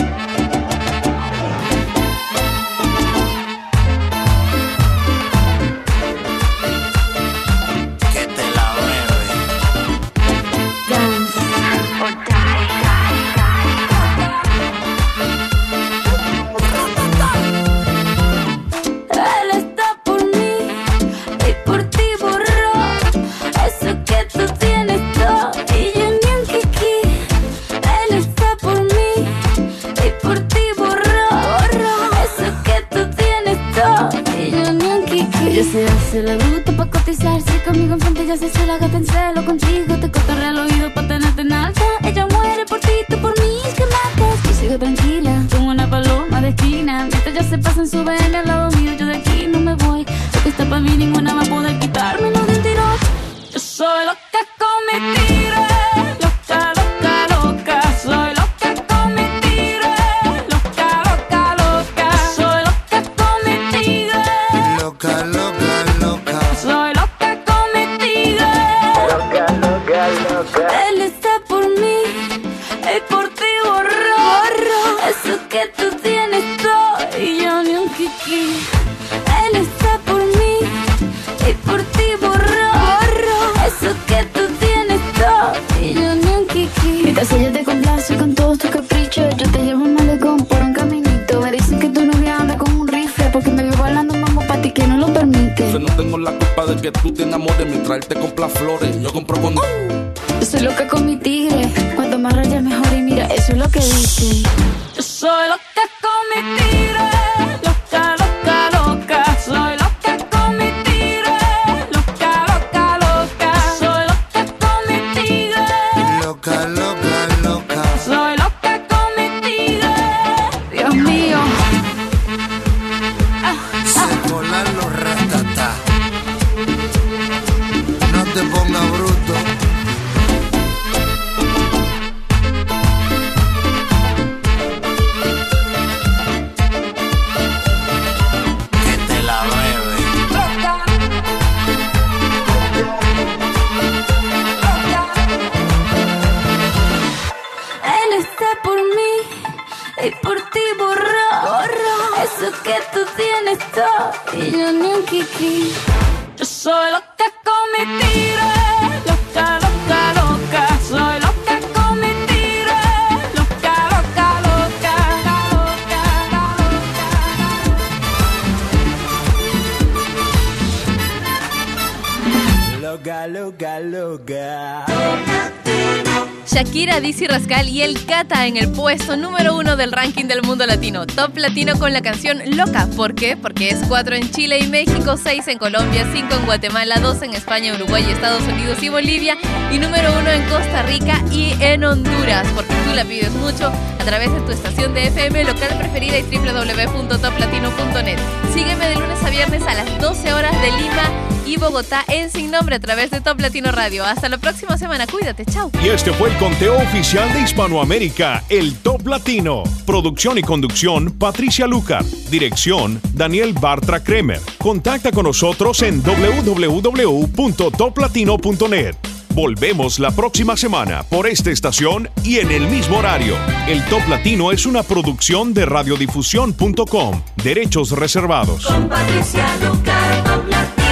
Que te la bebe. Dance or die, die, die. Él está por mí y por ti borró eso que tú tienes todo y yo ni un kiki. Él está por mí y por ti borró, borró eso que tú tienes todo y yo ni un kiki. Ella se hace la bruta pa' cotizarse conmigo enfrente, ya se hace la gata en celo contigo, te cotorrea al oído pa' tenerte en alta. Ella muere por ti, tú por mí, que matas. Yo sigo tranquila, como una paloma de esquina, mientras ya se pasan su ven al lado mío, yo de aquí no me voy. Lo que está pa' mí ninguna va a poder quitármelo de un tirón. Yo soy loca con mi tiro, loca, loca, loca. Soy loca con mi tiro, loca, loca, loca. Soy loca con mi tiro, Loca, loca, loca. soy loca con mi tiro. Loca, loca, loca. Él está por mí y por ti borró, borró eso que tú tienes todo y yo ni un kiki. Él está por mí y por ti borró, borró eso que tú tienes todo y yo ni un kiki. Mientras ella te complace con todos tus caprichos, yo te llevo un malecón por un caminito. Me dicen que tu novia anda con un rifle porque me vio bailando mambo pa' ti que no lo permite. Yo no tengo la culpa de que tú te enamores, mientras te compras flores, yo compro con... Yo soy loca con mi tigre, cuanto más rayas mejor y mira, eso es lo que dice. Yo soy loca con mi tigre, loca, loca, loca. Soy loca con mi tigre, loca, loca, loca. Soy loca con mi tigre, Loca, loca, loca. soy loca con mi tigre. Dios mío. Se colan los ratatá. No te ponga bruto. Que te la bebe. Él está por mí y por ti borró, borró eso que tú tienes todo y yo ni un kiki. Yo soy loca con mi tiro, loca, loca, loca. Soy loca con mi tiro, loca, loca, loca, loca, Loca, loca, loca. Shakira, Dizzy Rascal y El Cata en el puesto número uno del ranking del mundo latino. Top Latino con la canción Loca. ¿Por qué? Porque es cuatro en Chile y México, seis en Colombia, cinco en Guatemala, dos en España, Uruguay, Estados Unidos y Bolivia, y número uno en Costa Rica y en Honduras, porque tú la pides mucho a través de tu estación de F M local preferida y doble u doble u doble u punto top latino punto net. Sígueme de lunes a viernes a las doce horas de Lima y Bogotá en Sin Nombre a través de Top Latino Radio. Hasta la próxima semana. Cuídate. Chao. Y este fue el conteo oficial de Hispanoamérica, el Top Latino. Producción y conducción, Patricia Lucar. Dirección, Daniel Bartra Kremer. Contacta con nosotros en doble u doble u doble u punto top latino punto net. Volvemos la próxima semana por esta estación y en el mismo horario. El Top Latino es una producción de radiodifusión punto com. Derechos reservados. Con Patricia Lucar, Top Latino.